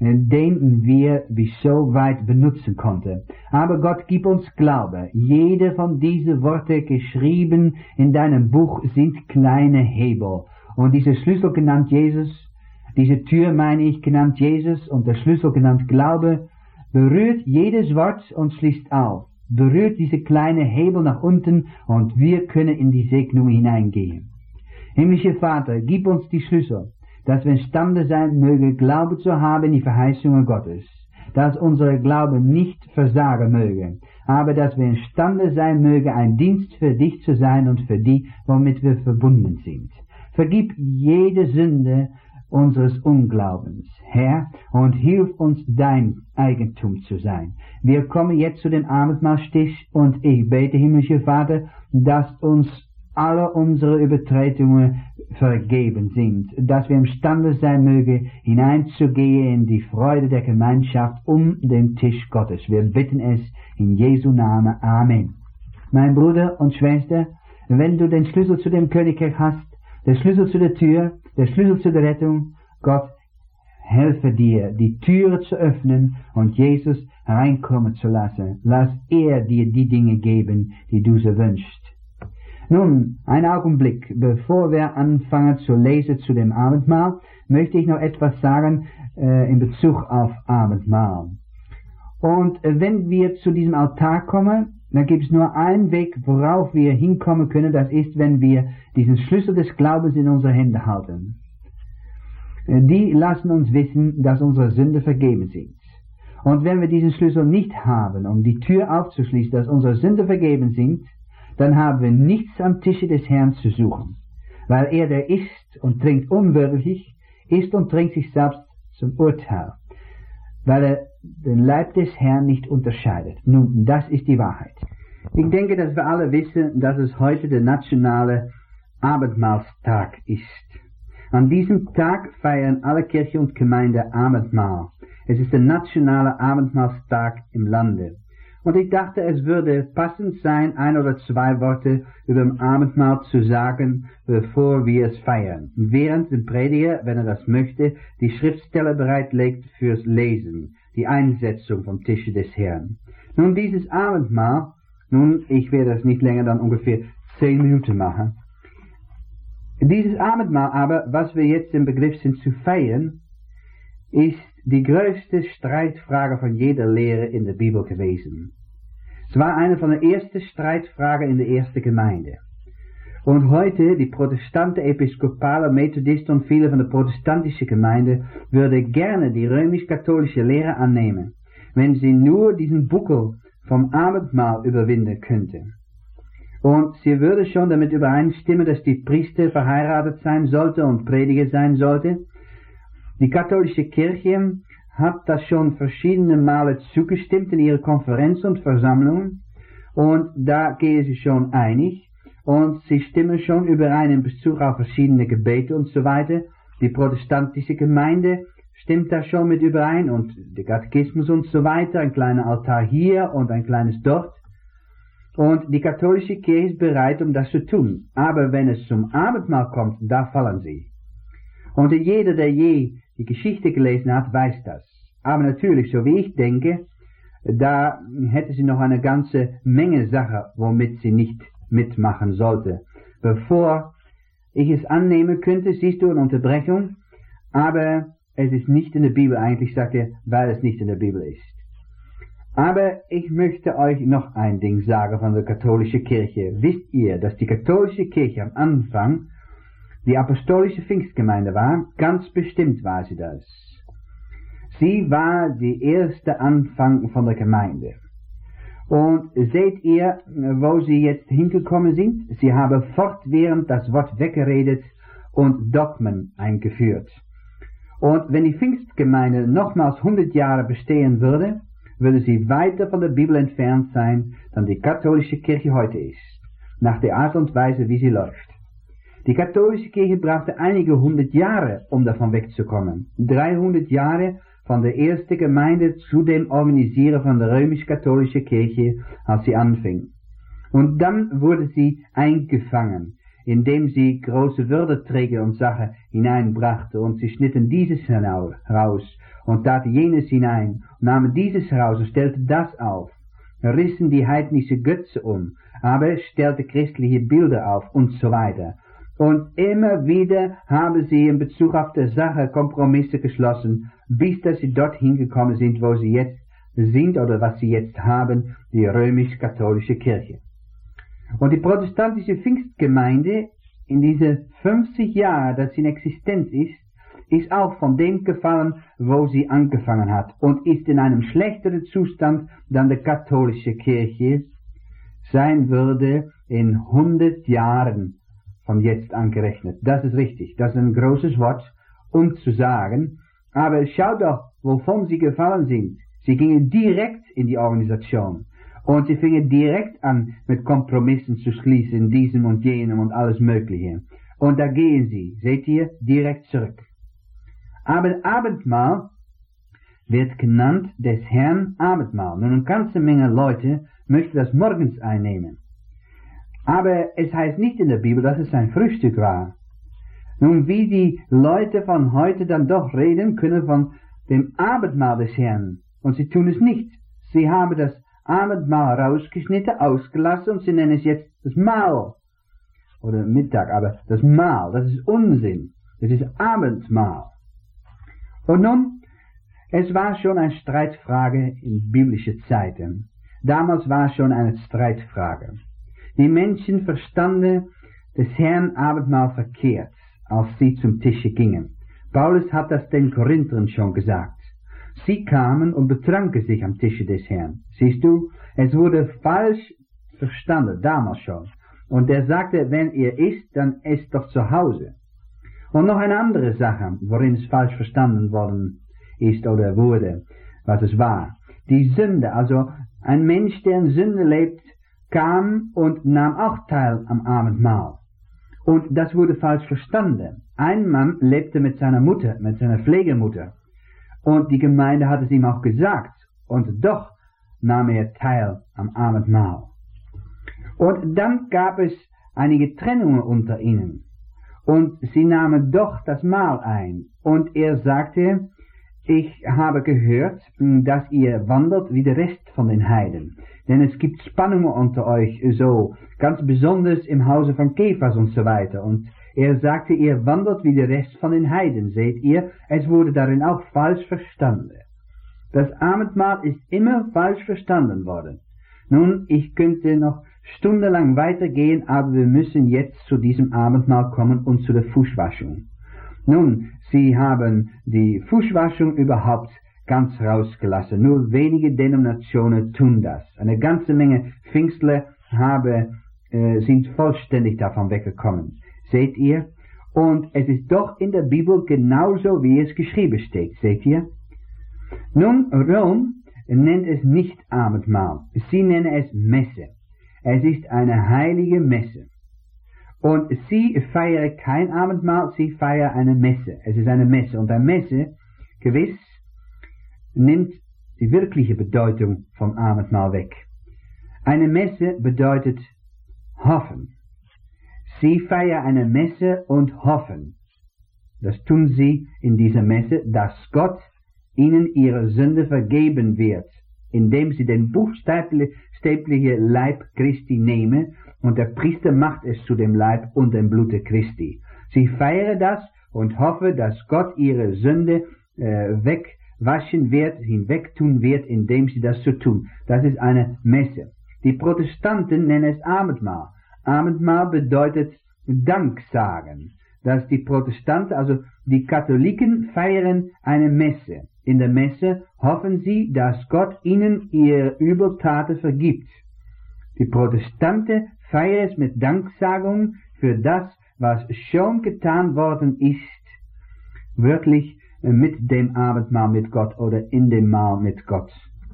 den wir bis so weit benutzen konnten. Aber Gott, gib uns Glaube. Jede von diesen Worten geschrieben in deinem Buch sind kleine Hebel. Und dieser Schlüssel genannt Jesus, diese Tür meine ich genannt Jesus und der Schlüssel genannt Glaube, berührt jedes Wort und schließt auf. Berührt diese kleine Hebel nach unten und wir können in die Segnung hineingehen. Himmlischer Vater, gib uns die Schlüssel, dass wir imstande sein mögen, Glaube zu haben in die Verheißungen Gottes, dass unser Glaube nicht versagen möge, aber dass wir imstande sein mögen, ein Dienst für dich zu sein und für die, womit wir verbunden sind. Vergib jede Sünde unseres Unglaubens, Herr, und hilf uns dein Eigentum zu sein. Wir kommen jetzt zu dem Abendmahlstisch und ich bete, himmlischer Vater, dass uns alle unsere Übertretungen vergeben sind, dass wir imstande sein mögen, hineinzugehen in die Freude der Gemeinschaft um den Tisch Gottes. Wir bitten es in Jesu Namen. Amen. Mein Bruder und Schwester, wenn du den Schlüssel zu dem Königreich hast, Der Schlüssel zu der Tür, der Schlüssel zu der Rettung. Gott helfe dir, die Türe zu öffnen und Jesus reinkommen zu lassen. Lass er dir die Dinge geben, die du so wünschst. Nun, ein Augenblick, bevor wir anfangen zu lesen zu dem Abendmahl, möchte ich noch etwas sagen äh, in Bezug auf Abendmahl. Und äh, wenn wir zu diesem Altar kommen, dann gibt es nur einen Weg, worauf wir hinkommen können, das ist, wenn wir diesen Schlüssel des Glaubens in unsere Hände halten. Äh, die lassen uns wissen, dass unsere Sünden vergeben sind. Und wenn wir diesen Schlüssel nicht haben, um die Tür aufzuschließen, dass unsere Sünden vergeben sind, dann haben wir nichts am Tische des Herrn zu suchen, weil er, der isst und trinkt unwürdig, isst und trinkt sich selbst zum Urteil, weil er den Leib des Herrn nicht unterscheidet. Nun, das ist die Wahrheit. Ich denke, dass wir alle wissen, dass es heute der nationale Abendmahlstag ist. An diesem Tag feiern alle Kirche und Gemeinde Abendmahl. Es ist der nationale Abendmahlstag im Lande. Und ich dachte, es würde passend sein, ein oder zwei Worte über das Abendmahl zu sagen, bevor wir es feiern. Während der Prediger, wenn er das möchte, die Schriftstelle bereitlegt fürs Lesen, die Einsetzung vom Tische des Herrn. Nun, dieses Abendmahl, nun, ich werde das nicht länger dann ungefähr zehn Minuten machen. Dieses Abendmahl aber, was wir jetzt im Begriff sind zu feiern, ist die größte Streitfrage von jeder Lehre in der Bibel gewesen. Es war eine von den ersten Streitfragen in der ersten Gemeinde. Und heute, die Protestanten, Episkopale, Methodisten und viele von der protestantischen Gemeinde würden gerne die römisch-katholische Lehre annehmen, wenn sie nur diesen Buckel vom Abendmahl überwinden könnten. Und sie würde schon damit übereinstimmen, dass die Priester verheiratet sein sollte und Prediger sein sollte. Die katholische Kirche hat das schon verschiedene Male zugestimmt in ihre Konferenzen und Versammlungen und da gehen sie schon einig und sie stimmen schon überein in Bezug auf verschiedene Gebete und so weiter. Die protestantische Gemeinde stimmt da schon mit überein und der Katechismus und so weiter, ein kleiner Altar hier und ein kleines dort. Und die katholische Kirche ist bereit, um das zu tun. Aber wenn es zum Abendmahl kommt, da fallen sie. Und jeder, der je die Geschichte gelesen hat, weiß das. Aber natürlich, so wie ich denke, da hätte sie noch eine ganze Menge Sachen, womit sie nicht mitmachen sollte. Bevor ich es annehmen könnte, siehst du eine Unterbrechung, aber es ist nicht in der Bibel, eigentlich sagt er, weil es nicht in der Bibel ist. Aber ich möchte euch noch ein Ding sagen von der katholischen Kirche. Wisst ihr, dass die katholische Kirche am Anfang die apostolische Pfingstgemeinde war? Ganz bestimmt war sie das. Sie war die erste Anfang von der Gemeinde. Und seht ihr, wo sie jetzt hingekommen sind? Sie haben fortwährend das Wort weggeredet und Dogmen eingeführt. Und wenn die Pfingstgemeinde nochmals hundert Jahre bestehen würde, würde sie weiter von der Bibel entfernt sein, dann die katholische Kirche heute ist, nach der Art und Weise, wie sie läuft. Die katholische Kirche brauchte einige hundert Jahre, um davon wegzukommen. dreihundert Jahre von der ersten Gemeinde zu dem Organisieren von der römisch-katholischen Kirche, als sie anfing. Und dann wurde sie eingefangen, indem sie große Würdeträger und Sachen hineinbrachte, und sie schnitten dieses heraus und taten jenes hinein, und nahmen dieses heraus und stellten das auf, rissen die heidnische Götze um, aber stellte christliche Bilder auf und so weiter. Und immer wieder haben sie in Bezug auf die Sache Kompromisse geschlossen, bis dass sie dorthin gekommen sind, wo sie jetzt sind oder was sie jetzt haben, die römisch-katholische Kirche. Und die protestantische Pfingstgemeinde in diese fünfzig Jahre, dass sie in Existenz ist, ist auch von dem gefallen, wo sie angefangen hat und ist in einem schlechteren Zustand, dann die katholische Kirche sein würde in hundert Jahren von jetzt angerechnet. Das ist richtig, das ist ein großes Wort, um zu sagen, aber schau doch, wovon sie gefallen sind. Sie gingen direkt in die Organisation. Und sie fingen direkt an, mit Kompromissen zu schließen, diesem und jenem und alles Mögliche. Und da gehen sie, seht ihr, direkt zurück. Aber Abendmahl wird genannt des Herrn Abendmahl. Nun, eine ganze Menge Leute möchten das morgens einnehmen. Aber es heißt nicht in der Bibel, dass es ein Frühstück war. Nun, wie die Leute von heute dann doch reden können von dem Abendmahl des Herrn. Und sie tun es nicht. Sie haben das Abendmahl rausgeschnitten, ausgelassen und sie nennen es jetzt das Mahl. Oder Mittag, aber das Mahl, das ist Unsinn. Das ist Abendmahl. Und nun, es war schon eine Streitfrage in biblischen Zeiten. Damals war es schon eine Streitfrage. Die Menschen verstanden des Herrn Abendmahl verkehrt, als sie zum Tische gingen. Paulus hat das den Korinthern schon gesagt. Sie kamen und betranken sich am Tische des Herrn. Siehst du, es wurde falsch verstanden, damals schon. Und er sagte, wenn ihr isst, dann esst doch zu Hause. Und noch eine andere Sache, worin es falsch verstanden worden ist oder wurde, was es war. Die Sünde, also ein Mensch, der in Sünde lebt, kam und nahm auch teil am Abendmahl. Und das wurde falsch verstanden. Ein Mann lebte mit seiner Mutter, mit seiner Pflegemutter. Und die Gemeinde hat es ihm auch gesagt. Und doch nahm er teil am Abendmahl. Und dann gab es einige Trennungen unter ihnen. Und sie nahmen doch das Mahl ein. Und er sagte, ich habe gehört, dass ihr wandelt wie der Rest von den Heiden. Denn es gibt Spannungen unter euch, so ganz besonders im Hause von Kephas und so weiter. Und er sagte, ihr wandelt wie der Rest von den Heiden. Seht ihr, es wurde darin auch falsch verstanden. Das Abendmahl ist immer falsch verstanden worden. Nun, ich könnte noch stundenlang weitergehen, aber wir müssen jetzt zu diesem Abendmahl kommen und zu der Fußwaschung. Nun, sie haben die Fußwaschung überhaupt ganz rausgelassen. Nur wenige Denominationen tun das. Eine ganze Menge Pfingstler habe, äh, sind vollständig davon weggekommen. Seht ihr? Und es ist doch in der Bibel genauso, wie es geschrieben steht. Seht ihr? Nun, Rom nennt es nicht Abendmahl. Sie nennen es Messe. Es ist eine heilige Messe. Und sie feiern kein Abendmahl, sie feiern eine Messe. Es ist eine Messe. Und eine Messe, gewiss, nimmt die wirkliche Bedeutung vom Abendmahl weg. Eine Messe bedeutet hoffen. Sie feiern eine Messe und hoffen. Das tun sie in dieser Messe, dass Gott ihnen ihre Sünde vergeben wird, indem sie den buchstäblichen Leib Christi nehmen und der Priester macht es zu dem Leib und dem Blute Christi. Sie feiern das und hoffen, dass Gott ihre Sünde äh, wegwaschen wird, hinwegtun wird, indem sie das so tun. Das ist eine Messe. Die Protestanten nennen es Abendmahl. Abendmahl bedeutet Danksagen. Dass die Protestanten, also die Katholiken, feiern eine Messe. In der Messe hoffen sie, dass Gott ihnen ihre Übeltaten vergibt. Die Protestanten feiern es mit Danksagung für das, was schon getan worden ist, wirklich mit dem Abendmahl mit Gott oder in dem Mahl mit Gott.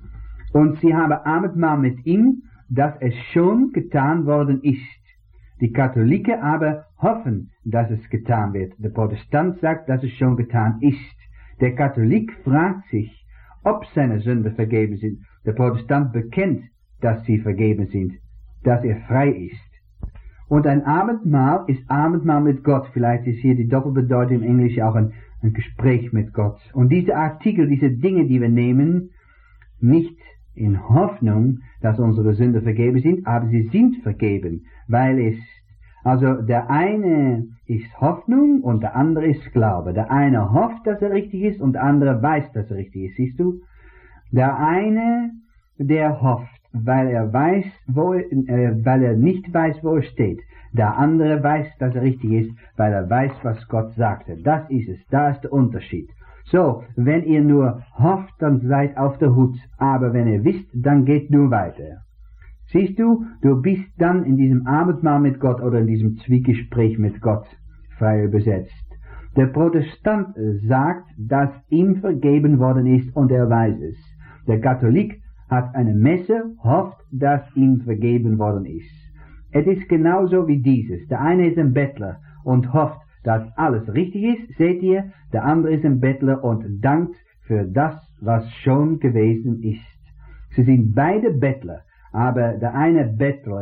Und sie haben Abendmahl mit ihm, dass es schon getan worden ist. Die Katholiken aber hoffen, dass es getan wird. Der Protestant sagt, dass es schon getan ist. Der Katholik fragt sich, ob seine Sünden vergeben sind. Der Protestant bekennt, dass sie vergeben sind, dass er frei ist. Und ein Abendmahl ist Abendmahl mit Gott. Vielleicht ist hier die Doppelbedeutung im Englischen auch ein, ein Gespräch mit Gott. Und diese Artikel, diese Dinge, die wir nehmen, nicht in Hoffnung, dass unsere Sünden vergeben sind, aber sie sind vergeben, weil es, also der eine ist Hoffnung und der andere ist Glaube. Der eine hofft, dass er richtig ist und der andere weiß, dass er richtig ist. Siehst du? Der eine, der hofft, weil er weiß, wo er, äh, weil er nicht weiß, wo er steht. Der andere weiß, dass er richtig ist, weil er weiß, was Gott sagte. Das ist es. Da ist der Unterschied. So, wenn ihr nur hofft, dann seid auf der Hut. Aber wenn ihr wisst, dann geht nur weiter. Siehst du, du bist dann in diesem Abendmahl mit Gott oder in diesem Zwiegespräch mit Gott, frei übersetzt. Der Protestant sagt, dass ihm vergeben worden ist und er weiß es. Der Katholik hat eine Messe, hofft, dass ihm vergeben worden ist. Es ist genauso wie dieses. Der eine ist ein Bettler und hofft, dass alles richtig ist, seht ihr. Der andere ist ein Bettler und dankt für das, was schon gewesen ist. Sie sind beide Bettler, aber der eine Bettler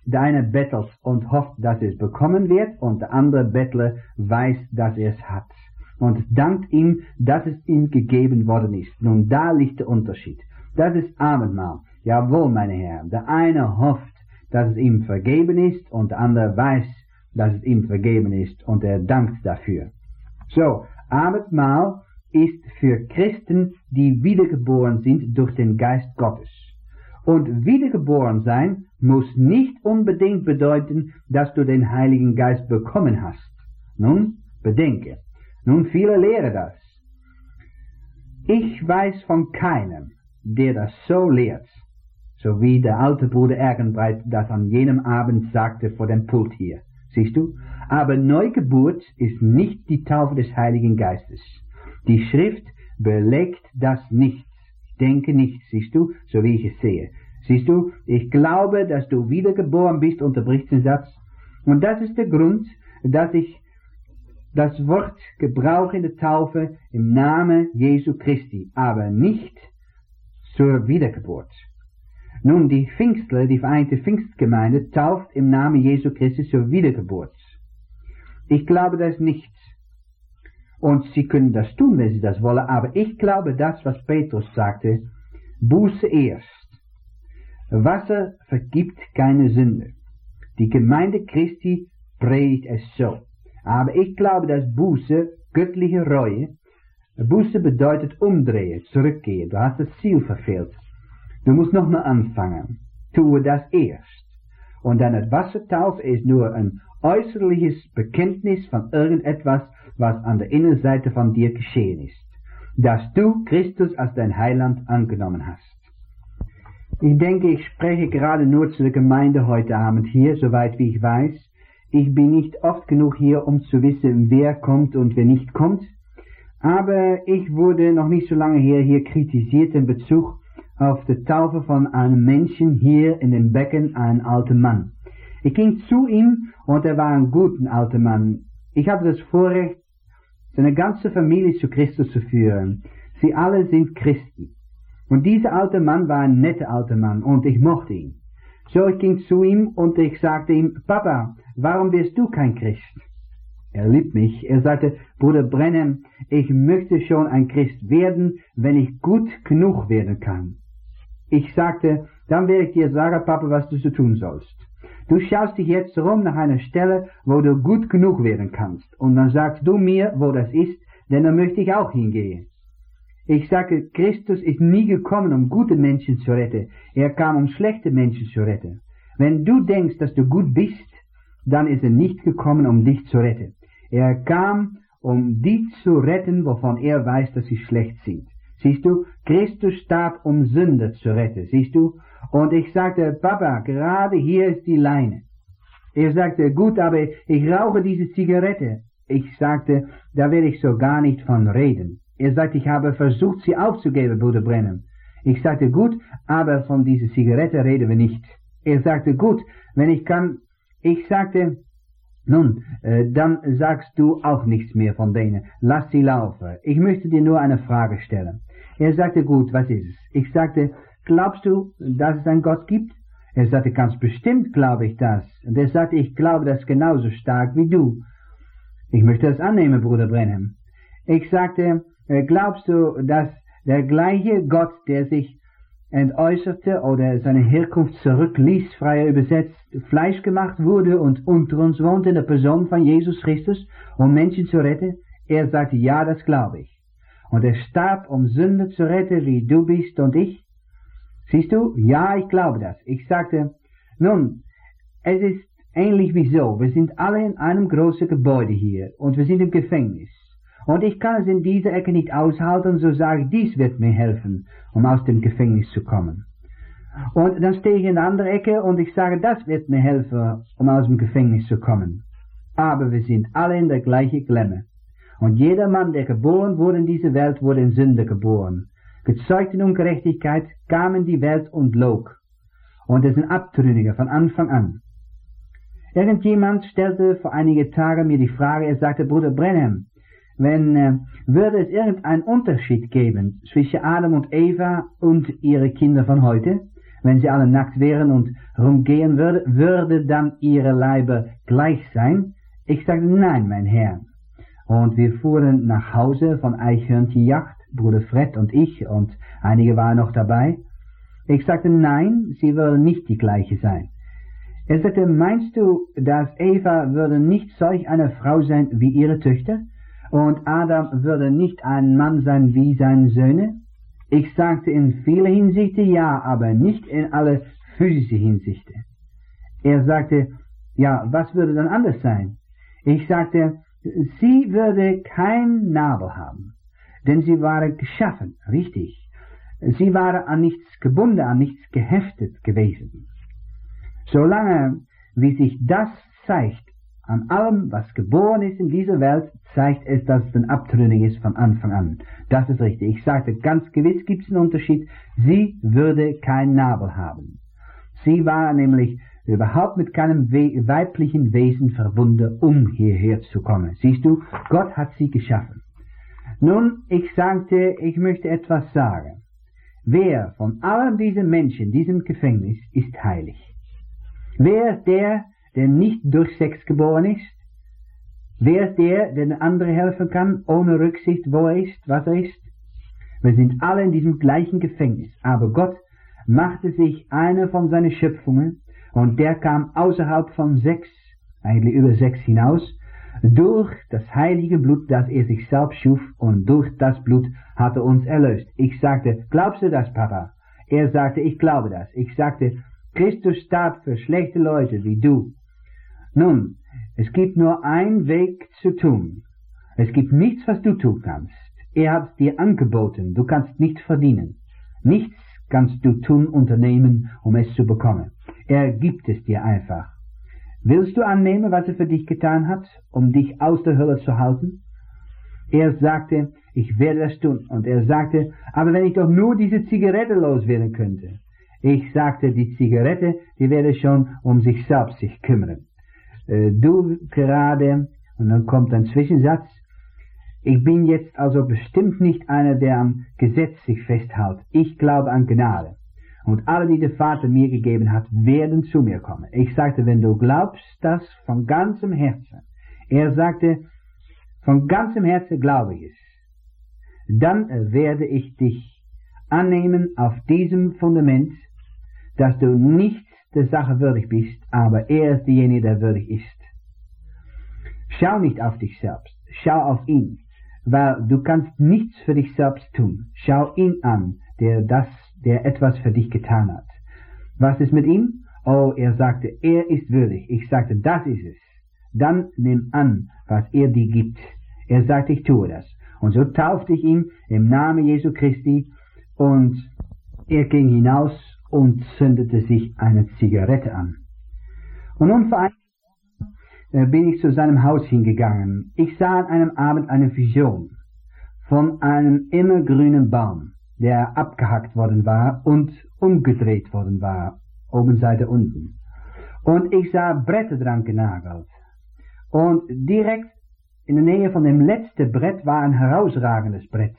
der eine bettelt und hofft, dass er es bekommen wird, und der andere Bettler weiß, dass er es hat und dankt ihm, dass es ihm gegeben worden ist. Nun, da liegt der Unterschied. Das ist Abendmahl. Jawohl, meine Herren, der eine hofft, dass es ihm vergeben ist, und der andere weiß, dass es ihm vergeben ist, und er dankt dafür. So, Abendmahl ist für Christen, die wiedergeboren sind durch den Geist Gottes. Und wiedergeboren sein muss nicht unbedingt bedeuten, dass du den Heiligen Geist bekommen hast. Nun, bedenke. Nun, viele lehren das. Ich weiß von keinem, der das so lehrt, so wie der alte Bruder Ergenbreit das an jenem Abend sagte vor dem Pult hier. Siehst du? Aber Neugeburt ist nicht die Taufe des Heiligen Geistes. Die Schrift belegt das nicht. Ich denke nicht, siehst du, so wie ich es sehe. Siehst du, ich glaube, dass du wiedergeboren bist, unterbricht den Satz. Und das ist der Grund, dass ich das Wort gebrauche in der Taufe im Namen Jesu Christi, aber nicht zur Wiedergeburt. Nun, die Pfingstler, die Vereinte Pfingstgemeinde, tauft im Namen Jesu Christi zur Wiedergeburt. Ich glaube das nicht. Und sie können das tun, wenn sie das wollen, aber ich glaube das, was Petrus sagte, Buße erst. Wasser vergibt keine Sünde. Die Gemeinde Christi predigt es so. Aber ich glaube, dass Buße, göttliche Reue, Buße bedeutet umdrehen, zurückgehen. Du hast das Ziel verfehlt. Du musst nochmal anfangen. Tue das erst. Und dann das Wassertaufe ist nur ein äußerliches Bekenntnis von irgendetwas, was an der Innenseite von dir geschehen ist. Dass du Christus als dein Heiland angenommen hast. Ich denke, ich spreche gerade nur zu der Gemeinde heute Abend hier, soweit wie ich weiß. Ich bin nicht oft genug hier, um zu wissen, wer kommt und wer nicht kommt. Aber ich wurde noch nicht so lange her hier kritisiert in Bezug auf die Taufe von einem Menschen hier in dem Becken, ein alter Mann. Ich ging zu ihm und er war ein guter alter Mann. Ich hatte das Vorrecht, seine ganze Familie zu Christus zu führen. Sie alle sind Christen. Und dieser alte Mann war ein netter alter Mann und ich mochte ihn. So, ich ging zu ihm und ich sagte ihm, Papa, warum wirst du kein Christ? Er liebt mich. Er sagte, Bruder Branham, ich möchte schon ein Christ werden, wenn ich gut genug werden kann. Ich sagte, dann werde ich dir sagen, Papa, was du zu tun sollst. Du schaust dich jetzt rum nach einer Stelle, wo du gut genug werden kannst. Und dann sagst du mir, wo das ist, denn dann möchte ich auch hingehen. Ich sage, Christus ist nie gekommen, um gute Menschen zu retten. Er kam, um schlechte Menschen zu retten. Wenn du denkst, dass du gut bist, dann ist er nicht gekommen, um dich zu retten. Er kam, um die zu retten, wovon er weiß, dass sie schlecht sind. Siehst du, Christus starb, um Sünder zu retten, siehst du? Und ich sagte, Papa, gerade hier ist die Leine. Er sagte, gut, aber ich rauche diese Zigarette. Ich sagte, da werde ich so gar nicht von reden. Er sagte, ich habe versucht, sie aufzugeben, Bruder Branham. Ich sagte, gut, aber von dieser Zigarette reden wir nicht. Er sagte, gut, wenn ich kann. Ich sagte, nun, äh, dann sagst du auch nichts mehr von denen. Lass sie laufen. Ich möchte dir nur eine Frage stellen. Er sagte, gut, was ist es? Ich sagte, glaubst du, dass es einen Gott gibt? Er sagte, ganz bestimmt glaube ich das. Und er sagte, ich glaube das genauso stark wie du. Ich möchte das annehmen, Bruder Branham. Ich sagte, glaubst du, dass der gleiche Gott, der sich entäußerte oder seine Herkunft zurückließ, freier übersetzt, Fleisch gemacht wurde und unter uns wohnt in der Person von Jesus Christus, um Menschen zu retten? Er sagte, ja, das glaube ich. Und er starb, um Sünder zu retten, wie du bist und ich. Siehst du? Ja, ich glaube das. Ich sagte, nun, es ist ähnlich wie so. Wir sind alle in einem großen Gebäude hier und wir sind im Gefängnis. Und ich kann es in dieser Ecke nicht aushalten, so sage ich, dies wird mir helfen, um aus dem Gefängnis zu kommen. Und dann stehe ich in der anderen Ecke und ich sage, das wird mir helfen, um aus dem Gefängnis zu kommen. Aber wir sind alle in der gleichen Klemme. Und jeder Mann, der geboren wurde in diese Welt, wurde in Sünde geboren. Gezeugt in Ungerechtigkeit, kam in die Welt und log. Und ist ein Abtrünniger von Anfang an. Irgendjemand stellte vor einigen Tagen mir die Frage, er sagte, Bruder Branham, wenn, äh, würde es irgendeinen Unterschied geben zwischen Adam und Eva und ihre Kinder von heute? wenn sie alle nackt wären und rumgehen würde, würde dann ihre Leiber gleich sein? Ich sagte, nein, mein Herr. Und wir fuhren nach Hause von Eichhörnchenjagd, Bruder Fred und ich, und einige waren noch dabei. Ich sagte, nein, sie würde nicht die gleiche sein. Er sagte, meinst du, dass Eva würde nicht solch eine Frau sein wie ihre Töchter? Und Adam würde nicht ein Mann sein wie seine Söhne? Ich sagte, in vieler Hinsicht ja, aber nicht in alle physische Hinsicht. Er sagte, ja, was würde dann anders sein? Ich sagte, sie würde kein Nabel haben, denn sie war geschaffen, richtig. Sie war an nichts gebunden, an nichts geheftet gewesen. Solange wie sich das zeigt, an allem, was geboren ist in dieser Welt, zeigt es, dass es ein Abtrünnig ist von Anfang an. Das ist richtig. Ich sagte, ganz gewiss gibt es einen Unterschied. Sie würde kein Nabel haben. Sie war nämlich überhaupt mit keinem we- weiblichen Wesen verbunden, um hierher zu kommen. Siehst du, Gott hat sie geschaffen. Nun, ich sagte, ich möchte etwas sagen. Wer von allen diesen Menschen in diesem Gefängnis ist heilig? Wer ist der, der nicht durch Sex geboren ist? Wer ist der, der den anderen helfen kann, ohne Rücksicht, wo er ist, was er ist? Wir sind alle in diesem gleichen Gefängnis, aber Gott machte sich eine von seinen Schöpfungen, und der kam außerhalb von Sex, eigentlich über Sex hinaus, durch das heilige Blut, das er sich selbst schuf, und durch das Blut hat er uns erlöst. Ich sagte, glaubst du das, Papa? Er sagte, ich glaube das. Ich sagte, Christus starb für schlechte Leute wie du. Nun, es gibt nur einen Weg zu tun. Es gibt nichts, was du tun kannst. Er hat es dir angeboten. Du kannst nichts verdienen. Nichts kannst du tun, unternehmen, um es zu bekommen. Er gibt es dir einfach. Willst du annehmen, was er für dich getan hat, um dich aus der Hölle zu halten? Er sagte, ich werde das tun. Und er sagte, aber wenn ich doch nur diese Zigarette loswerden könnte. Ich sagte, die Zigarette, die werde schon um sich selbst sich kümmern. Äh, du gerade, und dann kommt ein Zwischensatz, ich bin jetzt also bestimmt nicht einer, der am Gesetz sich festhält. Ich glaube an Gnade. Und alle, die der Vater mir gegeben hat, werden zu mir kommen. Ich sagte, wenn du glaubst das von ganzem Herzen, er sagte, von ganzem Herzen glaube ich es, dann werde ich dich annehmen auf diesem Fundament, dass du nicht der Sache würdig bist, aber er ist derjenige, der würdig ist. Schau nicht auf dich selbst, schau auf ihn, weil du kannst nichts für dich selbst tun. Schau ihn an, der das, der etwas für dich getan hat. Was ist mit ihm? Oh, er sagte, er ist würdig. Ich sagte, das ist es. Dann nimm an, was er dir gibt. Er sagte, ich tue das. Und so taufte ich ihn im Namen Jesu Christi, und er ging hinaus und zündete sich eine Zigarette an. Und nun vor einigen Wochen bin ich zu seinem Haus hingegangen. Ich sah an einem Abend eine Vision von einem immergrünen Baum, der abgehackt worden war und umgedreht worden war, oben Seite unten. Und ich sah Bretter dran genagelt. Und direkt in der Nähe von dem letzten Brett war ein herausragendes Brett.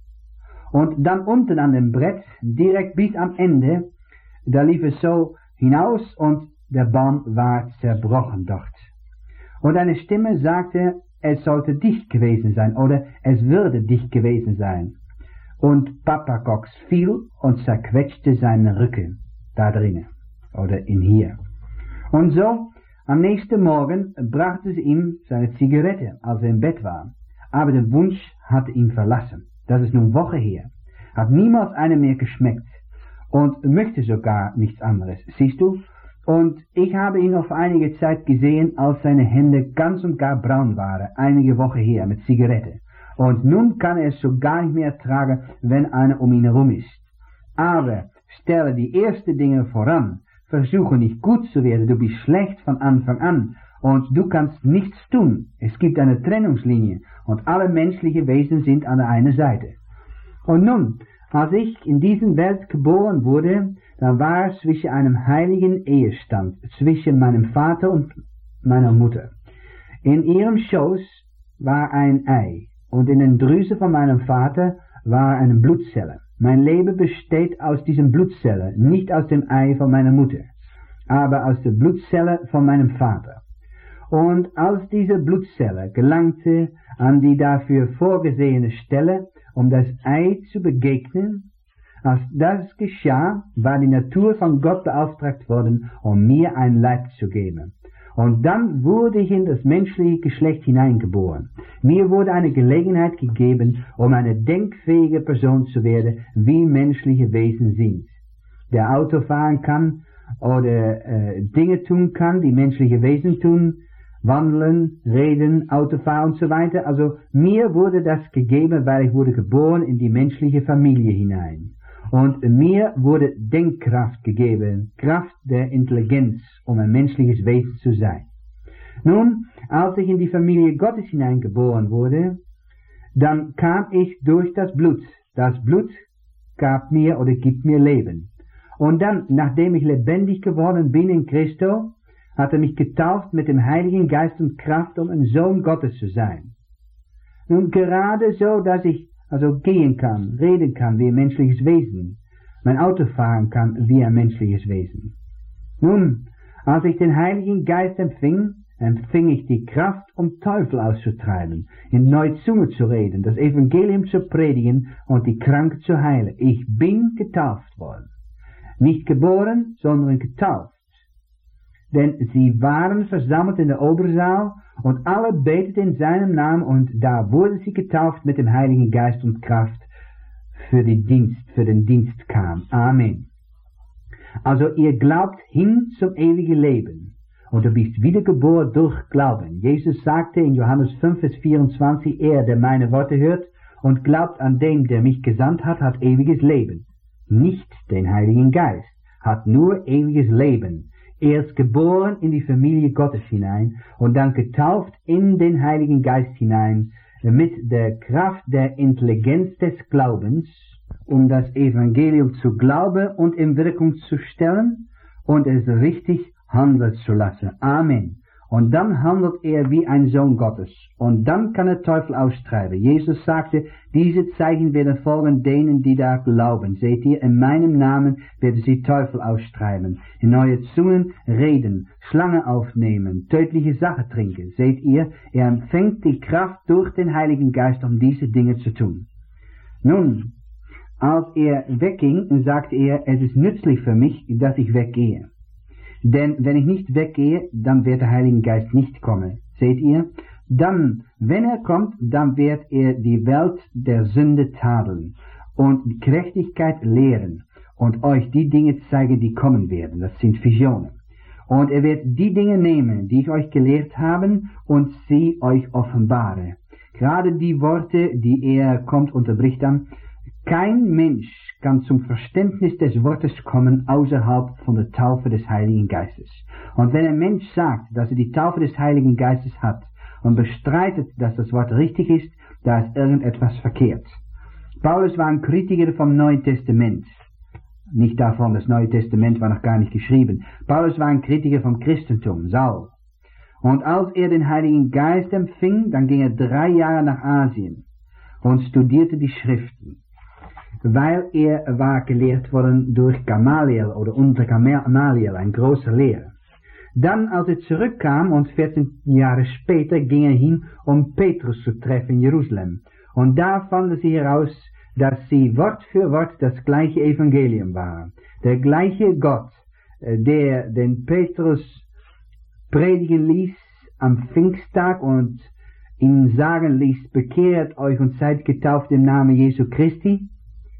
Und dann unten an dem Brett, direkt bis am Ende, da lief es so hinaus und der Baum war zerbrochen dort. Und eine Stimme sagte, es sollte dicht gewesen sein oder es würde dicht gewesen sein. Und Papa Cox fiel und zerquetschte seinen Rücken da drinnen oder in hier. Und so, am nächsten Morgen brachte sie ihm seine Zigarette, als er im Bett war. Aber der Wunsch hatte ihn verlassen. Das ist nun Woche her. Hat niemals eine mehr geschmeckt und möchte sogar nichts anderes. Siehst du? Und ich habe ihn auf einige Zeit gesehen, als seine Hände ganz und gar braun waren, einige Woche her mit Zigarette. Und nun kann er es so gar nicht mehr ertragen, wenn einer um ihn herum ist. Aber stelle die ersten Dinge voran. Versuche nicht gut zu werden. Du bist schlecht von Anfang an. Und du kannst nichts tun. Es gibt eine Trennungslinie. Und alle menschlichen Wesen sind an der einen Seite. Und nun, als ich in dieser Welt geboren wurde, dann war es zwischen einem heiligen Ehestand, zwischen meinem Vater und meiner Mutter. In ihrem Schoß war ein Ei. Und in den Drüsen von meinem Vater war eine Blutzelle. Mein Leben besteht aus diesen Blutzellen, nicht aus dem Ei von meiner Mutter, aber aus der Blutzelle von meinem Vater. Und als diese Blutzelle gelangte an die dafür vorgesehene Stelle, um das Ei zu begegnen, als das geschah, war die Natur von Gott beauftragt worden, um mir ein Leib zu geben. Und dann wurde ich in das menschliche Geschlecht hineingeboren. Mir wurde eine Gelegenheit gegeben, um eine denkfähige Person zu werden, wie menschliche Wesen sind. Der Auto fahren kann oder äh, Dinge tun kann, die menschliche Wesen tun, wandeln, reden, Auto fahren und so weiter. Also mir wurde das gegeben, weil ich wurde geboren in die menschliche Familie hinein. Und mir wurde Denkkraft gegeben, Kraft der Intelligenz, um ein menschliches Wesen zu sein. Nun, als ich in die Familie Gottes hineingeboren wurde, dann kam ich durch das Blut. Das Blut gab mir oder gibt mir Leben. Und dann, nachdem ich lebendig geworden bin in Christo, hat er mich getauft mit dem Heiligen Geist und Kraft, um ein Sohn Gottes zu sein. Nun, gerade so, dass ich also gehen kann, reden kann wie ein menschliches Wesen, mein Auto fahren kann wie ein menschliches Wesen. Nun, als ich den Heiligen Geist empfing, empfing ich die Kraft, um Teufel auszutreiben, in neue Zunge zu reden, das Evangelium zu predigen und die Kranken zu heilen. Ich bin getauft worden. Nicht geboren, sondern getauft. Denn sie waren versammelt in der Obersaal und alle beteten in seinem Namen und da wurden sie getauft mit dem Heiligen Geist und Kraft für den Dienst, für den Dienst kam. Amen. Also ihr glaubt hin zum ewigen Leben und du bist wiedergeboren durch Glauben. Jesus sagte in Johannes fünf, Vers vierundzwanzig, er, der meine Worte hört und glaubt an dem, der mich gesandt hat, hat ewiges Leben. Nicht den Heiligen Geist, hat nur ewiges Leben. Er ist geboren in die Familie Gottes hinein und dann getauft in den Heiligen Geist hinein mit der Kraft der Intelligenz des Glaubens, um das Evangelium zu glauben und in Wirkung zu stellen und es richtig handeln zu lassen. Amen. Und dann handelt er wie ein Sohn Gottes. Und dann kann er Teufel austreiben. Jesus sagte, diese Zeichen werden folgen denen, die da glauben. Seht ihr, in meinem Namen werden sie Teufel austreiben, in neue Zungen reden, Schlangen aufnehmen, tödliche Sachen trinken. Seht ihr, er empfängt die Kraft durch den Heiligen Geist, um diese Dinge zu tun. Nun, als er wegging, sagte er, es ist nützlich für mich, dass ich weggehe. Denn wenn ich nicht weggehe, dann wird der Heilige Geist nicht kommen. Seht ihr? Dann, wenn er kommt, dann wird er die Welt der Sünde tadeln und Gerechtigkeit lehren und euch die Dinge zeigen, die kommen werden. Das sind Visionen. Und er wird die Dinge nehmen, die ich euch gelehrt habe, und sie euch offenbare. Gerade die Worte, die er kommt, unterbricht dann. Kein Mensch kann zum Verständnis des Wortes kommen außerhalb von der Taufe des Heiligen Geistes. Und wenn ein Mensch sagt, dass er die Taufe des Heiligen Geistes hat und bestreitet, dass das Wort richtig ist, da ist irgendetwas verkehrt. Paulus war ein Kritiker vom Neuen Testament. Nicht davon, das Neue Testament war noch gar nicht geschrieben. Paulus war ein Kritiker vom Christentum, Saul. Und als er den Heiligen Geist empfing, dann ging er drei Jahre nach Asien und studierte die Schriften. Weil er war gelehrt worden durch Gamaliel oder unter Gamaliel, ein großer Lehrer. Dann, als er zurückkam und vierzehn Jahre später ging er hin, um Petrus zu treffen in Jerusalem. Und da fanden sie heraus, dass sie Wort für Wort das gleiche Evangelium waren. Der gleiche Gott, der den Petrus predigen ließ am Pfingsttag und ihm sagen ließ, bekehrt euch und seid getauft im Namen Jesu Christi,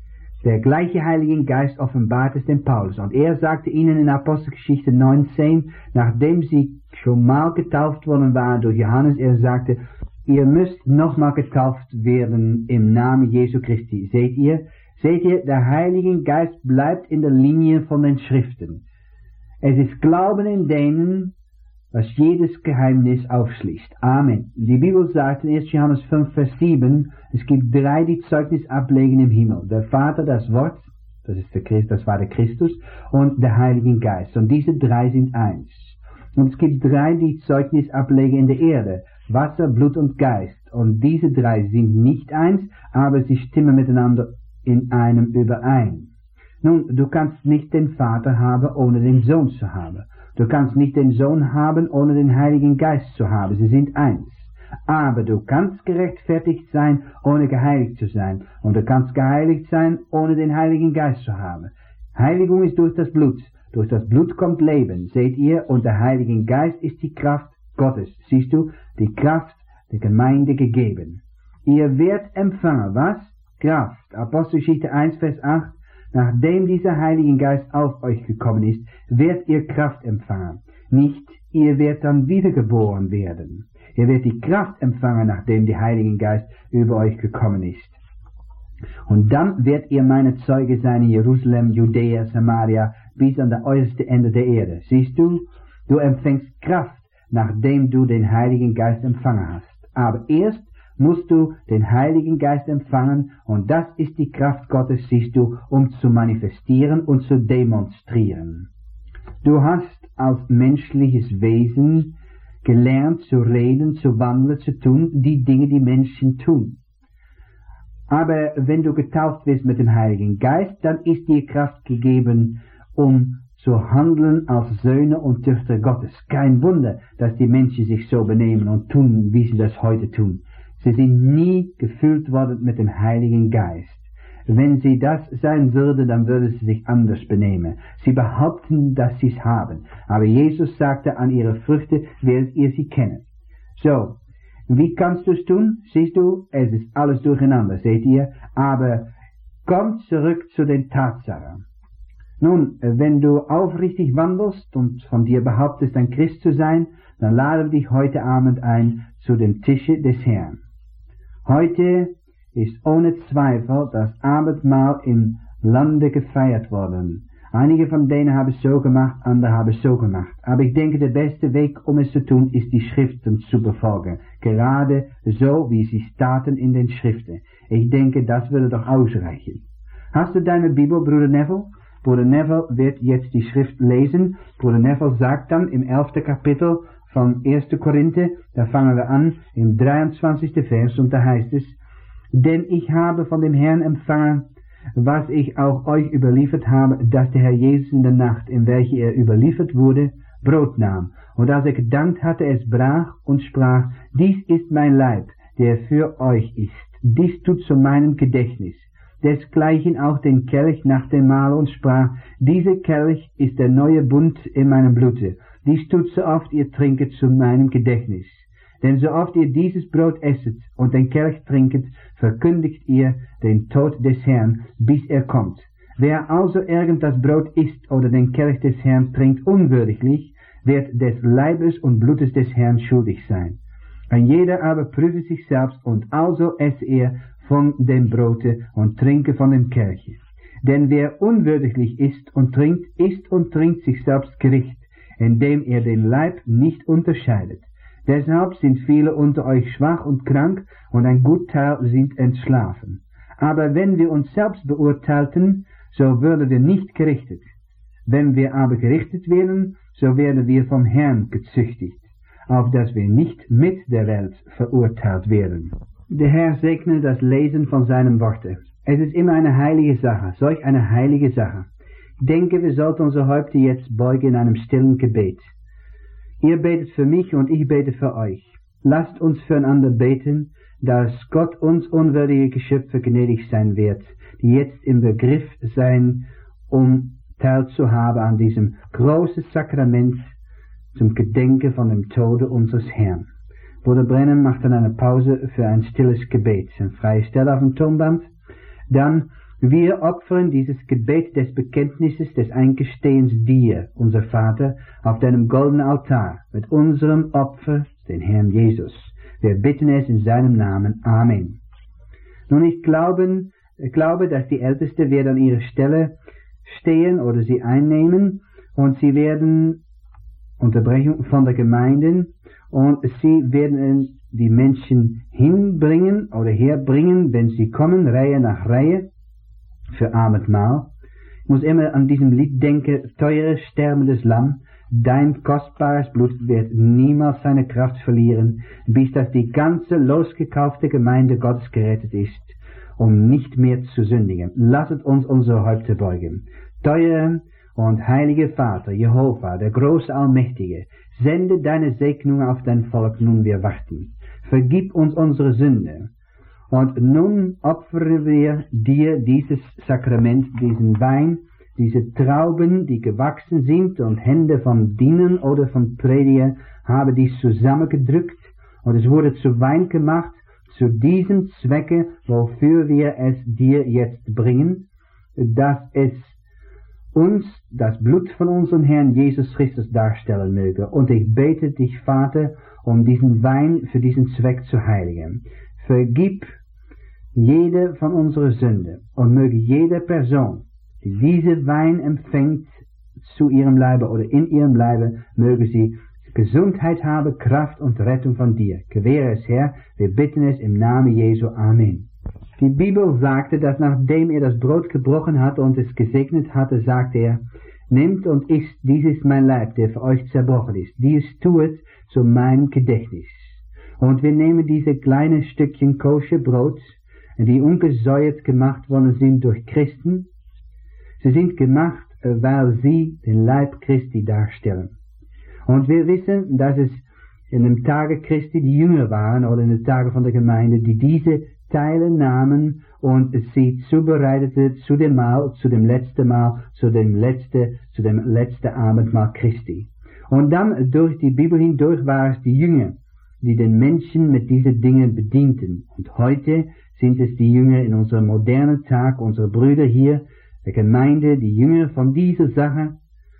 der gleiche Heilige Geist offenbart es dem Paulus. Und er sagte ihnen in Apostelgeschichte neunzehn, nachdem sie schon mal getauft worden waren durch Johannes, er sagte, ihr müsst nochmal getauft werden im Namen Jesu Christi. Seht ihr? Seht ihr, der Heilige Geist bleibt in der Linie von den Schriften. Es ist Glauben in denen, was jedes Geheimnis aufschließt. Amen. Die Bibel sagt in erster Johannes fünf, Vers sieben, es gibt drei, die Zeugnis ablegen im Himmel. Der Vater, das Wort, das ist der Christ, das war der Christus, und der Heilige Geist. Und diese drei sind eins. Und es gibt drei, die Zeugnis ablegen in der Erde. Wasser, Blut und Geist. Und diese drei sind nicht eins, aber sie stimmen miteinander in einem überein. Nun, du kannst nicht den Vater haben, ohne den Sohn zu haben. Du kannst nicht den Sohn haben, ohne den Heiligen Geist zu haben. Sie sind eins. Aber du kannst gerechtfertigt sein, ohne geheiligt zu sein. Und du kannst geheiligt sein, ohne den Heiligen Geist zu haben. Heiligung ist durch das Blut. Durch das Blut kommt Leben, seht ihr, und der Heilige Geist ist die Kraft Gottes. Siehst du, die Kraft der Gemeinde gegeben. Ihr werdet empfangen, was? Kraft. Apostelgeschichte eins, Vers acht. Nachdem dieser Heilige Geist auf euch gekommen ist, werdet ihr Kraft empfangen. Nicht, ihr werdet dann wiedergeboren werden. Ihr werdet die Kraft empfangen, nachdem der Heilige Geist über euch gekommen ist. Und dann werdet ihr meine Zeuge sein in Jerusalem, Judäa, Samaria, bis an das äußerste Ende der Erde. Siehst du, du empfängst Kraft, nachdem du den Heiligen Geist empfangen hast. Aber erst musst du den Heiligen Geist empfangen, und das ist die Kraft Gottes, siehst du, um zu manifestieren und zu demonstrieren. Du hast als menschliches Wesen gelernt zu reden, zu wandeln, zu tun, die Dinge, die Menschen tun. Aber wenn du getauft wirst mit dem Heiligen Geist, dann ist dir Kraft gegeben, um zu handeln als Söhne und Töchter Gottes. Kein Wunder, dass die Menschen sich so benehmen und tun, wie sie das heute tun. Sie sind nie gefüllt worden mit dem Heiligen Geist. Wenn sie das sein würde, dann würde sie sich anders benehmen. Sie behaupten, dass sie es haben. Aber Jesus sagte, an ihre Früchte werdet ihr sie kennen. So, wie kannst du es tun? Siehst du, es ist alles durcheinander, seht ihr? Aber komm zurück zu den Tatsachen. Nun, wenn du aufrichtig wandelst und von dir behauptest, ein Christ zu sein, dann lade wir dich heute Abend ein zu dem Tische des Herrn. Heute ist ohne Zweifel das Abendmahl im Lande gefeiert worden. Einige von denen haben es so gemacht, andere haben es so gemacht. Aber ich denke, der beste Weg, um es zu tun, ist die Schriften zu befolgen. Gerade so, wie sie standen in den Schriften. Ich denke, das würde doch ausreichen. Hast du deine Bibel, Bruder Neville? Bruder Neville wird jetzt die Schrift lesen. Bruder Neville sagt dann im elften Kapitel von erster Korinther, da fangen wir an, im dreiundzwanzigsten Vers, und da heißt es, denn ich habe von dem Herrn empfangen, was ich auch euch überliefert habe, dass der Herr Jesus in der Nacht, in welche er überliefert wurde, Brot nahm, und als er gedankt hatte, es brach und sprach, dies ist mein Leib, der für euch ist, dies tut zu meinem Gedächtnis. Desgleichen auch den Kelch nach dem Mahl und sprach, dieser Kelch ist der neue Bund in meinem Blute, dies tut so oft ihr trinket zu meinem Gedächtnis. Denn so oft ihr dieses Brot esset und den Kelch trinket, verkündigt ihr den Tod des Herrn, bis er kommt. Wer also irgend das Brot isst oder den Kelch des Herrn trinkt unwürdiglich, wird des Leibes und Blutes des Herrn schuldig sein. Ein jeder aber prüfe sich selbst, und also esse er von dem Brote und trinke von dem Kelche. Denn wer unwürdiglich isst und trinkt, isst und trinkt sich selbst Gericht, indem er den Leib nicht unterscheidet. Deshalb sind viele unter euch schwach und krank, und ein Gutteil sind entschlafen. Aber wenn wir uns selbst beurteilten, so würden wir nicht gerichtet. Wenn wir aber gerichtet werden, so werden wir vom Herrn gezüchtigt, auf dass wir nicht mit der Welt verurteilt werden. Der Herr segne das Lesen von seinem Worte. Es ist immer eine heilige Sache, solch eine heilige Sache. Ich denke, wir sollten unsere Häupter jetzt beugen in einem stillen Gebet. Ihr betet für mich und ich bete für euch. Lasst uns füreinander beten, dass Gott uns unwürdige Geschöpfe gnädig sein wird, die jetzt im Begriff sein, um teilzuhaben an diesem großen Sakrament zum Gedenken von dem Tode unseres Herrn. Bruder Brennan macht dann eine Pause für ein stilles Gebet, eine freie Stelle auf dem Tonband. Dann, wir opfern dieses Gebet des Bekenntnisses, des Eingestehens dir, unser Vater, auf deinem goldenen Altar, mit unserem Opfer, den Herrn Jesus. Wir bitten es in seinem Namen. Amen. Nun, ich glaube, ich glaube, dass die Ältesten werden an ihrer Stelle stehen oder sie einnehmen, und sie werden Unterbrechung von der Gemeinde, und sie werden die Menschen hinbringen oder herbringen, wenn sie kommen, Reihe nach Reihe, für Abendmahl. Ich muss immer an diesem Lied denken, teures, sterbendes Lamm, dein kostbares Blut wird niemals seine Kraft verlieren, bis dass die ganze losgekaufte Gemeinde Gottes gerettet ist. um nicht mehr zu sündigen. Lasset uns unsere Häupter beugen. Teuer und heiliger Vater, Jehova, der große Allmächtige, sende deine Segnung auf dein Volk, nun wir warten. Vergib uns unsere Sünde. Und nun opfern wir dir dieses Sakrament, diesen Wein, diese Trauben, die gewachsen sind und Hände von Dienern oder von Prediger haben dies zusammengedrückt und es wurde zu Wein gemacht, zu diesem Zwecke, wofür wir es dir jetzt bringen, dass es uns das Blut von unserem Herrn Jesus Christus darstellen möge. Und ich bete dich, Vater, um diesen Wein für diesen Zweck zu heiligen. Vergib jede von unserer Sünde und möge jede Person, die diese Wein empfängt, zu ihrem Leibe oder in ihrem Leibe, möge sie Gesundheit haben, Kraft und Rettung von dir. Gewähre es, Herr, wir bitten es im Namen Jesu. Amen. Die Bibel sagte, dass nachdem er das Brot gebrochen hatte und es gesegnet hatte, sagte er, nehmt und isst, dies ist mein Leib, der für euch zerbrochen ist. Dies tuet zu meinem Gedächtnis. Und wir nehmen diese kleinen Stückchen koscher Brot, die ungesäuert gemacht worden sind durch Christen. Sie sind gemacht, weil sie den Leib Christi darstellen. Und wir wissen, dass es in den Tagen Christi die Jünger waren oder in den Tagen von der Gemeinde, die diese Teile nahmen und sie zubereitete zu dem Mahl, zu dem letzten Mahl, zu dem letzten, zu dem letzten Abendmahl Christi. Und dann durch die Bibel hindurch war es die Jünger, die den Menschen mit diesen Dingen bedienten. Und heute sind es die Jünger in unserem modernen Tag, unsere Brüder hier, der Gemeinde, die Jünger von dieser Sache,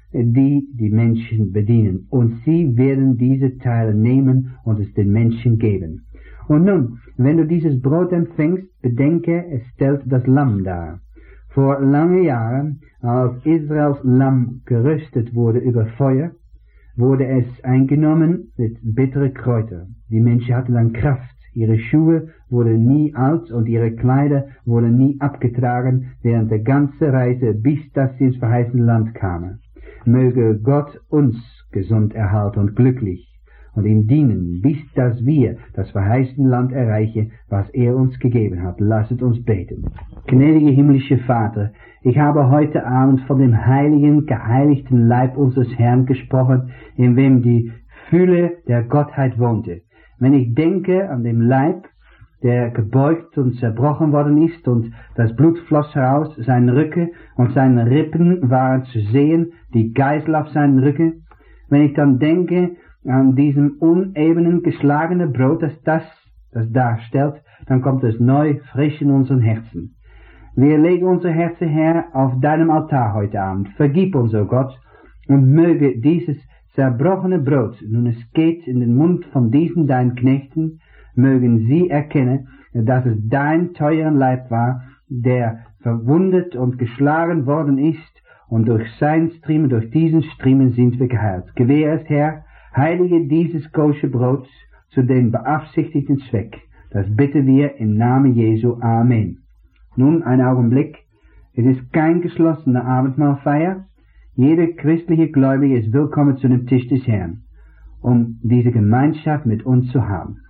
die die Menschen bedienen. Und sie werden diese Teile nehmen und es den Menschen geben. Und nun, wenn du dieses Brot empfängst, bedenke, es stellt das Lamm dar. Vor lange Jahren, als Israels Lamm geröstet wurde über Feuer, wurde es eingenommen mit bitteren Kräutern. Die Menschen hatten dann Kraft. Ihre Schuhe wurden nie alt und ihre Kleider wurden nie abgetragen während der ganzen Reise, bis dass sie ins verheißene Land kamen. Möge Gott uns gesund erhalten und glücklich und ihm dienen, bis dass wir das verheißene Land erreichen, was er uns gegeben hat. Lasset uns beten. Gnädiger himmlischer Vater, ich habe heute Abend von dem heiligen, geheiligten Leib unseres Herrn gesprochen, in wem die Fülle der Gottheit wohnte. Wenn ich denke an den Leib, der gebeugt und zerbrochen worden ist und das Blut floss heraus, sein Rücken und seine Rippen waren zu sehen, die Geißel auf seinen Rücken. Wenn ich dann denke an diesem unebenen, geschlagenen Brot, das das, das darstellt, dann kommt es neu, frisch in unseren Herzen. Wir legen unser Herzen, Herr, auf deinem Altar heute Abend. Vergib uns, o Gott, und möge dieses zerbrochene Brot, nun es geht in den Mund von diesen deinen Knechten, mögen sie erkennen, dass es dein teurer Leib war, der verwundet und geschlagen worden ist, und durch sein Striemen, durch diesen Striemen sind wir geheilt. Gewähre es, Herr, heilige dieses koscher Brot zu dem beabsichtigten Zweck. Das bitten wir im Namen Jesu. Amen. Nun ein Augenblick. Es ist kein geschlossener Abendmahlfeier. Jeder christliche Gläubige ist willkommen zu dem Tisch des Herrn, um diese Gemeinschaft mit uns zu haben.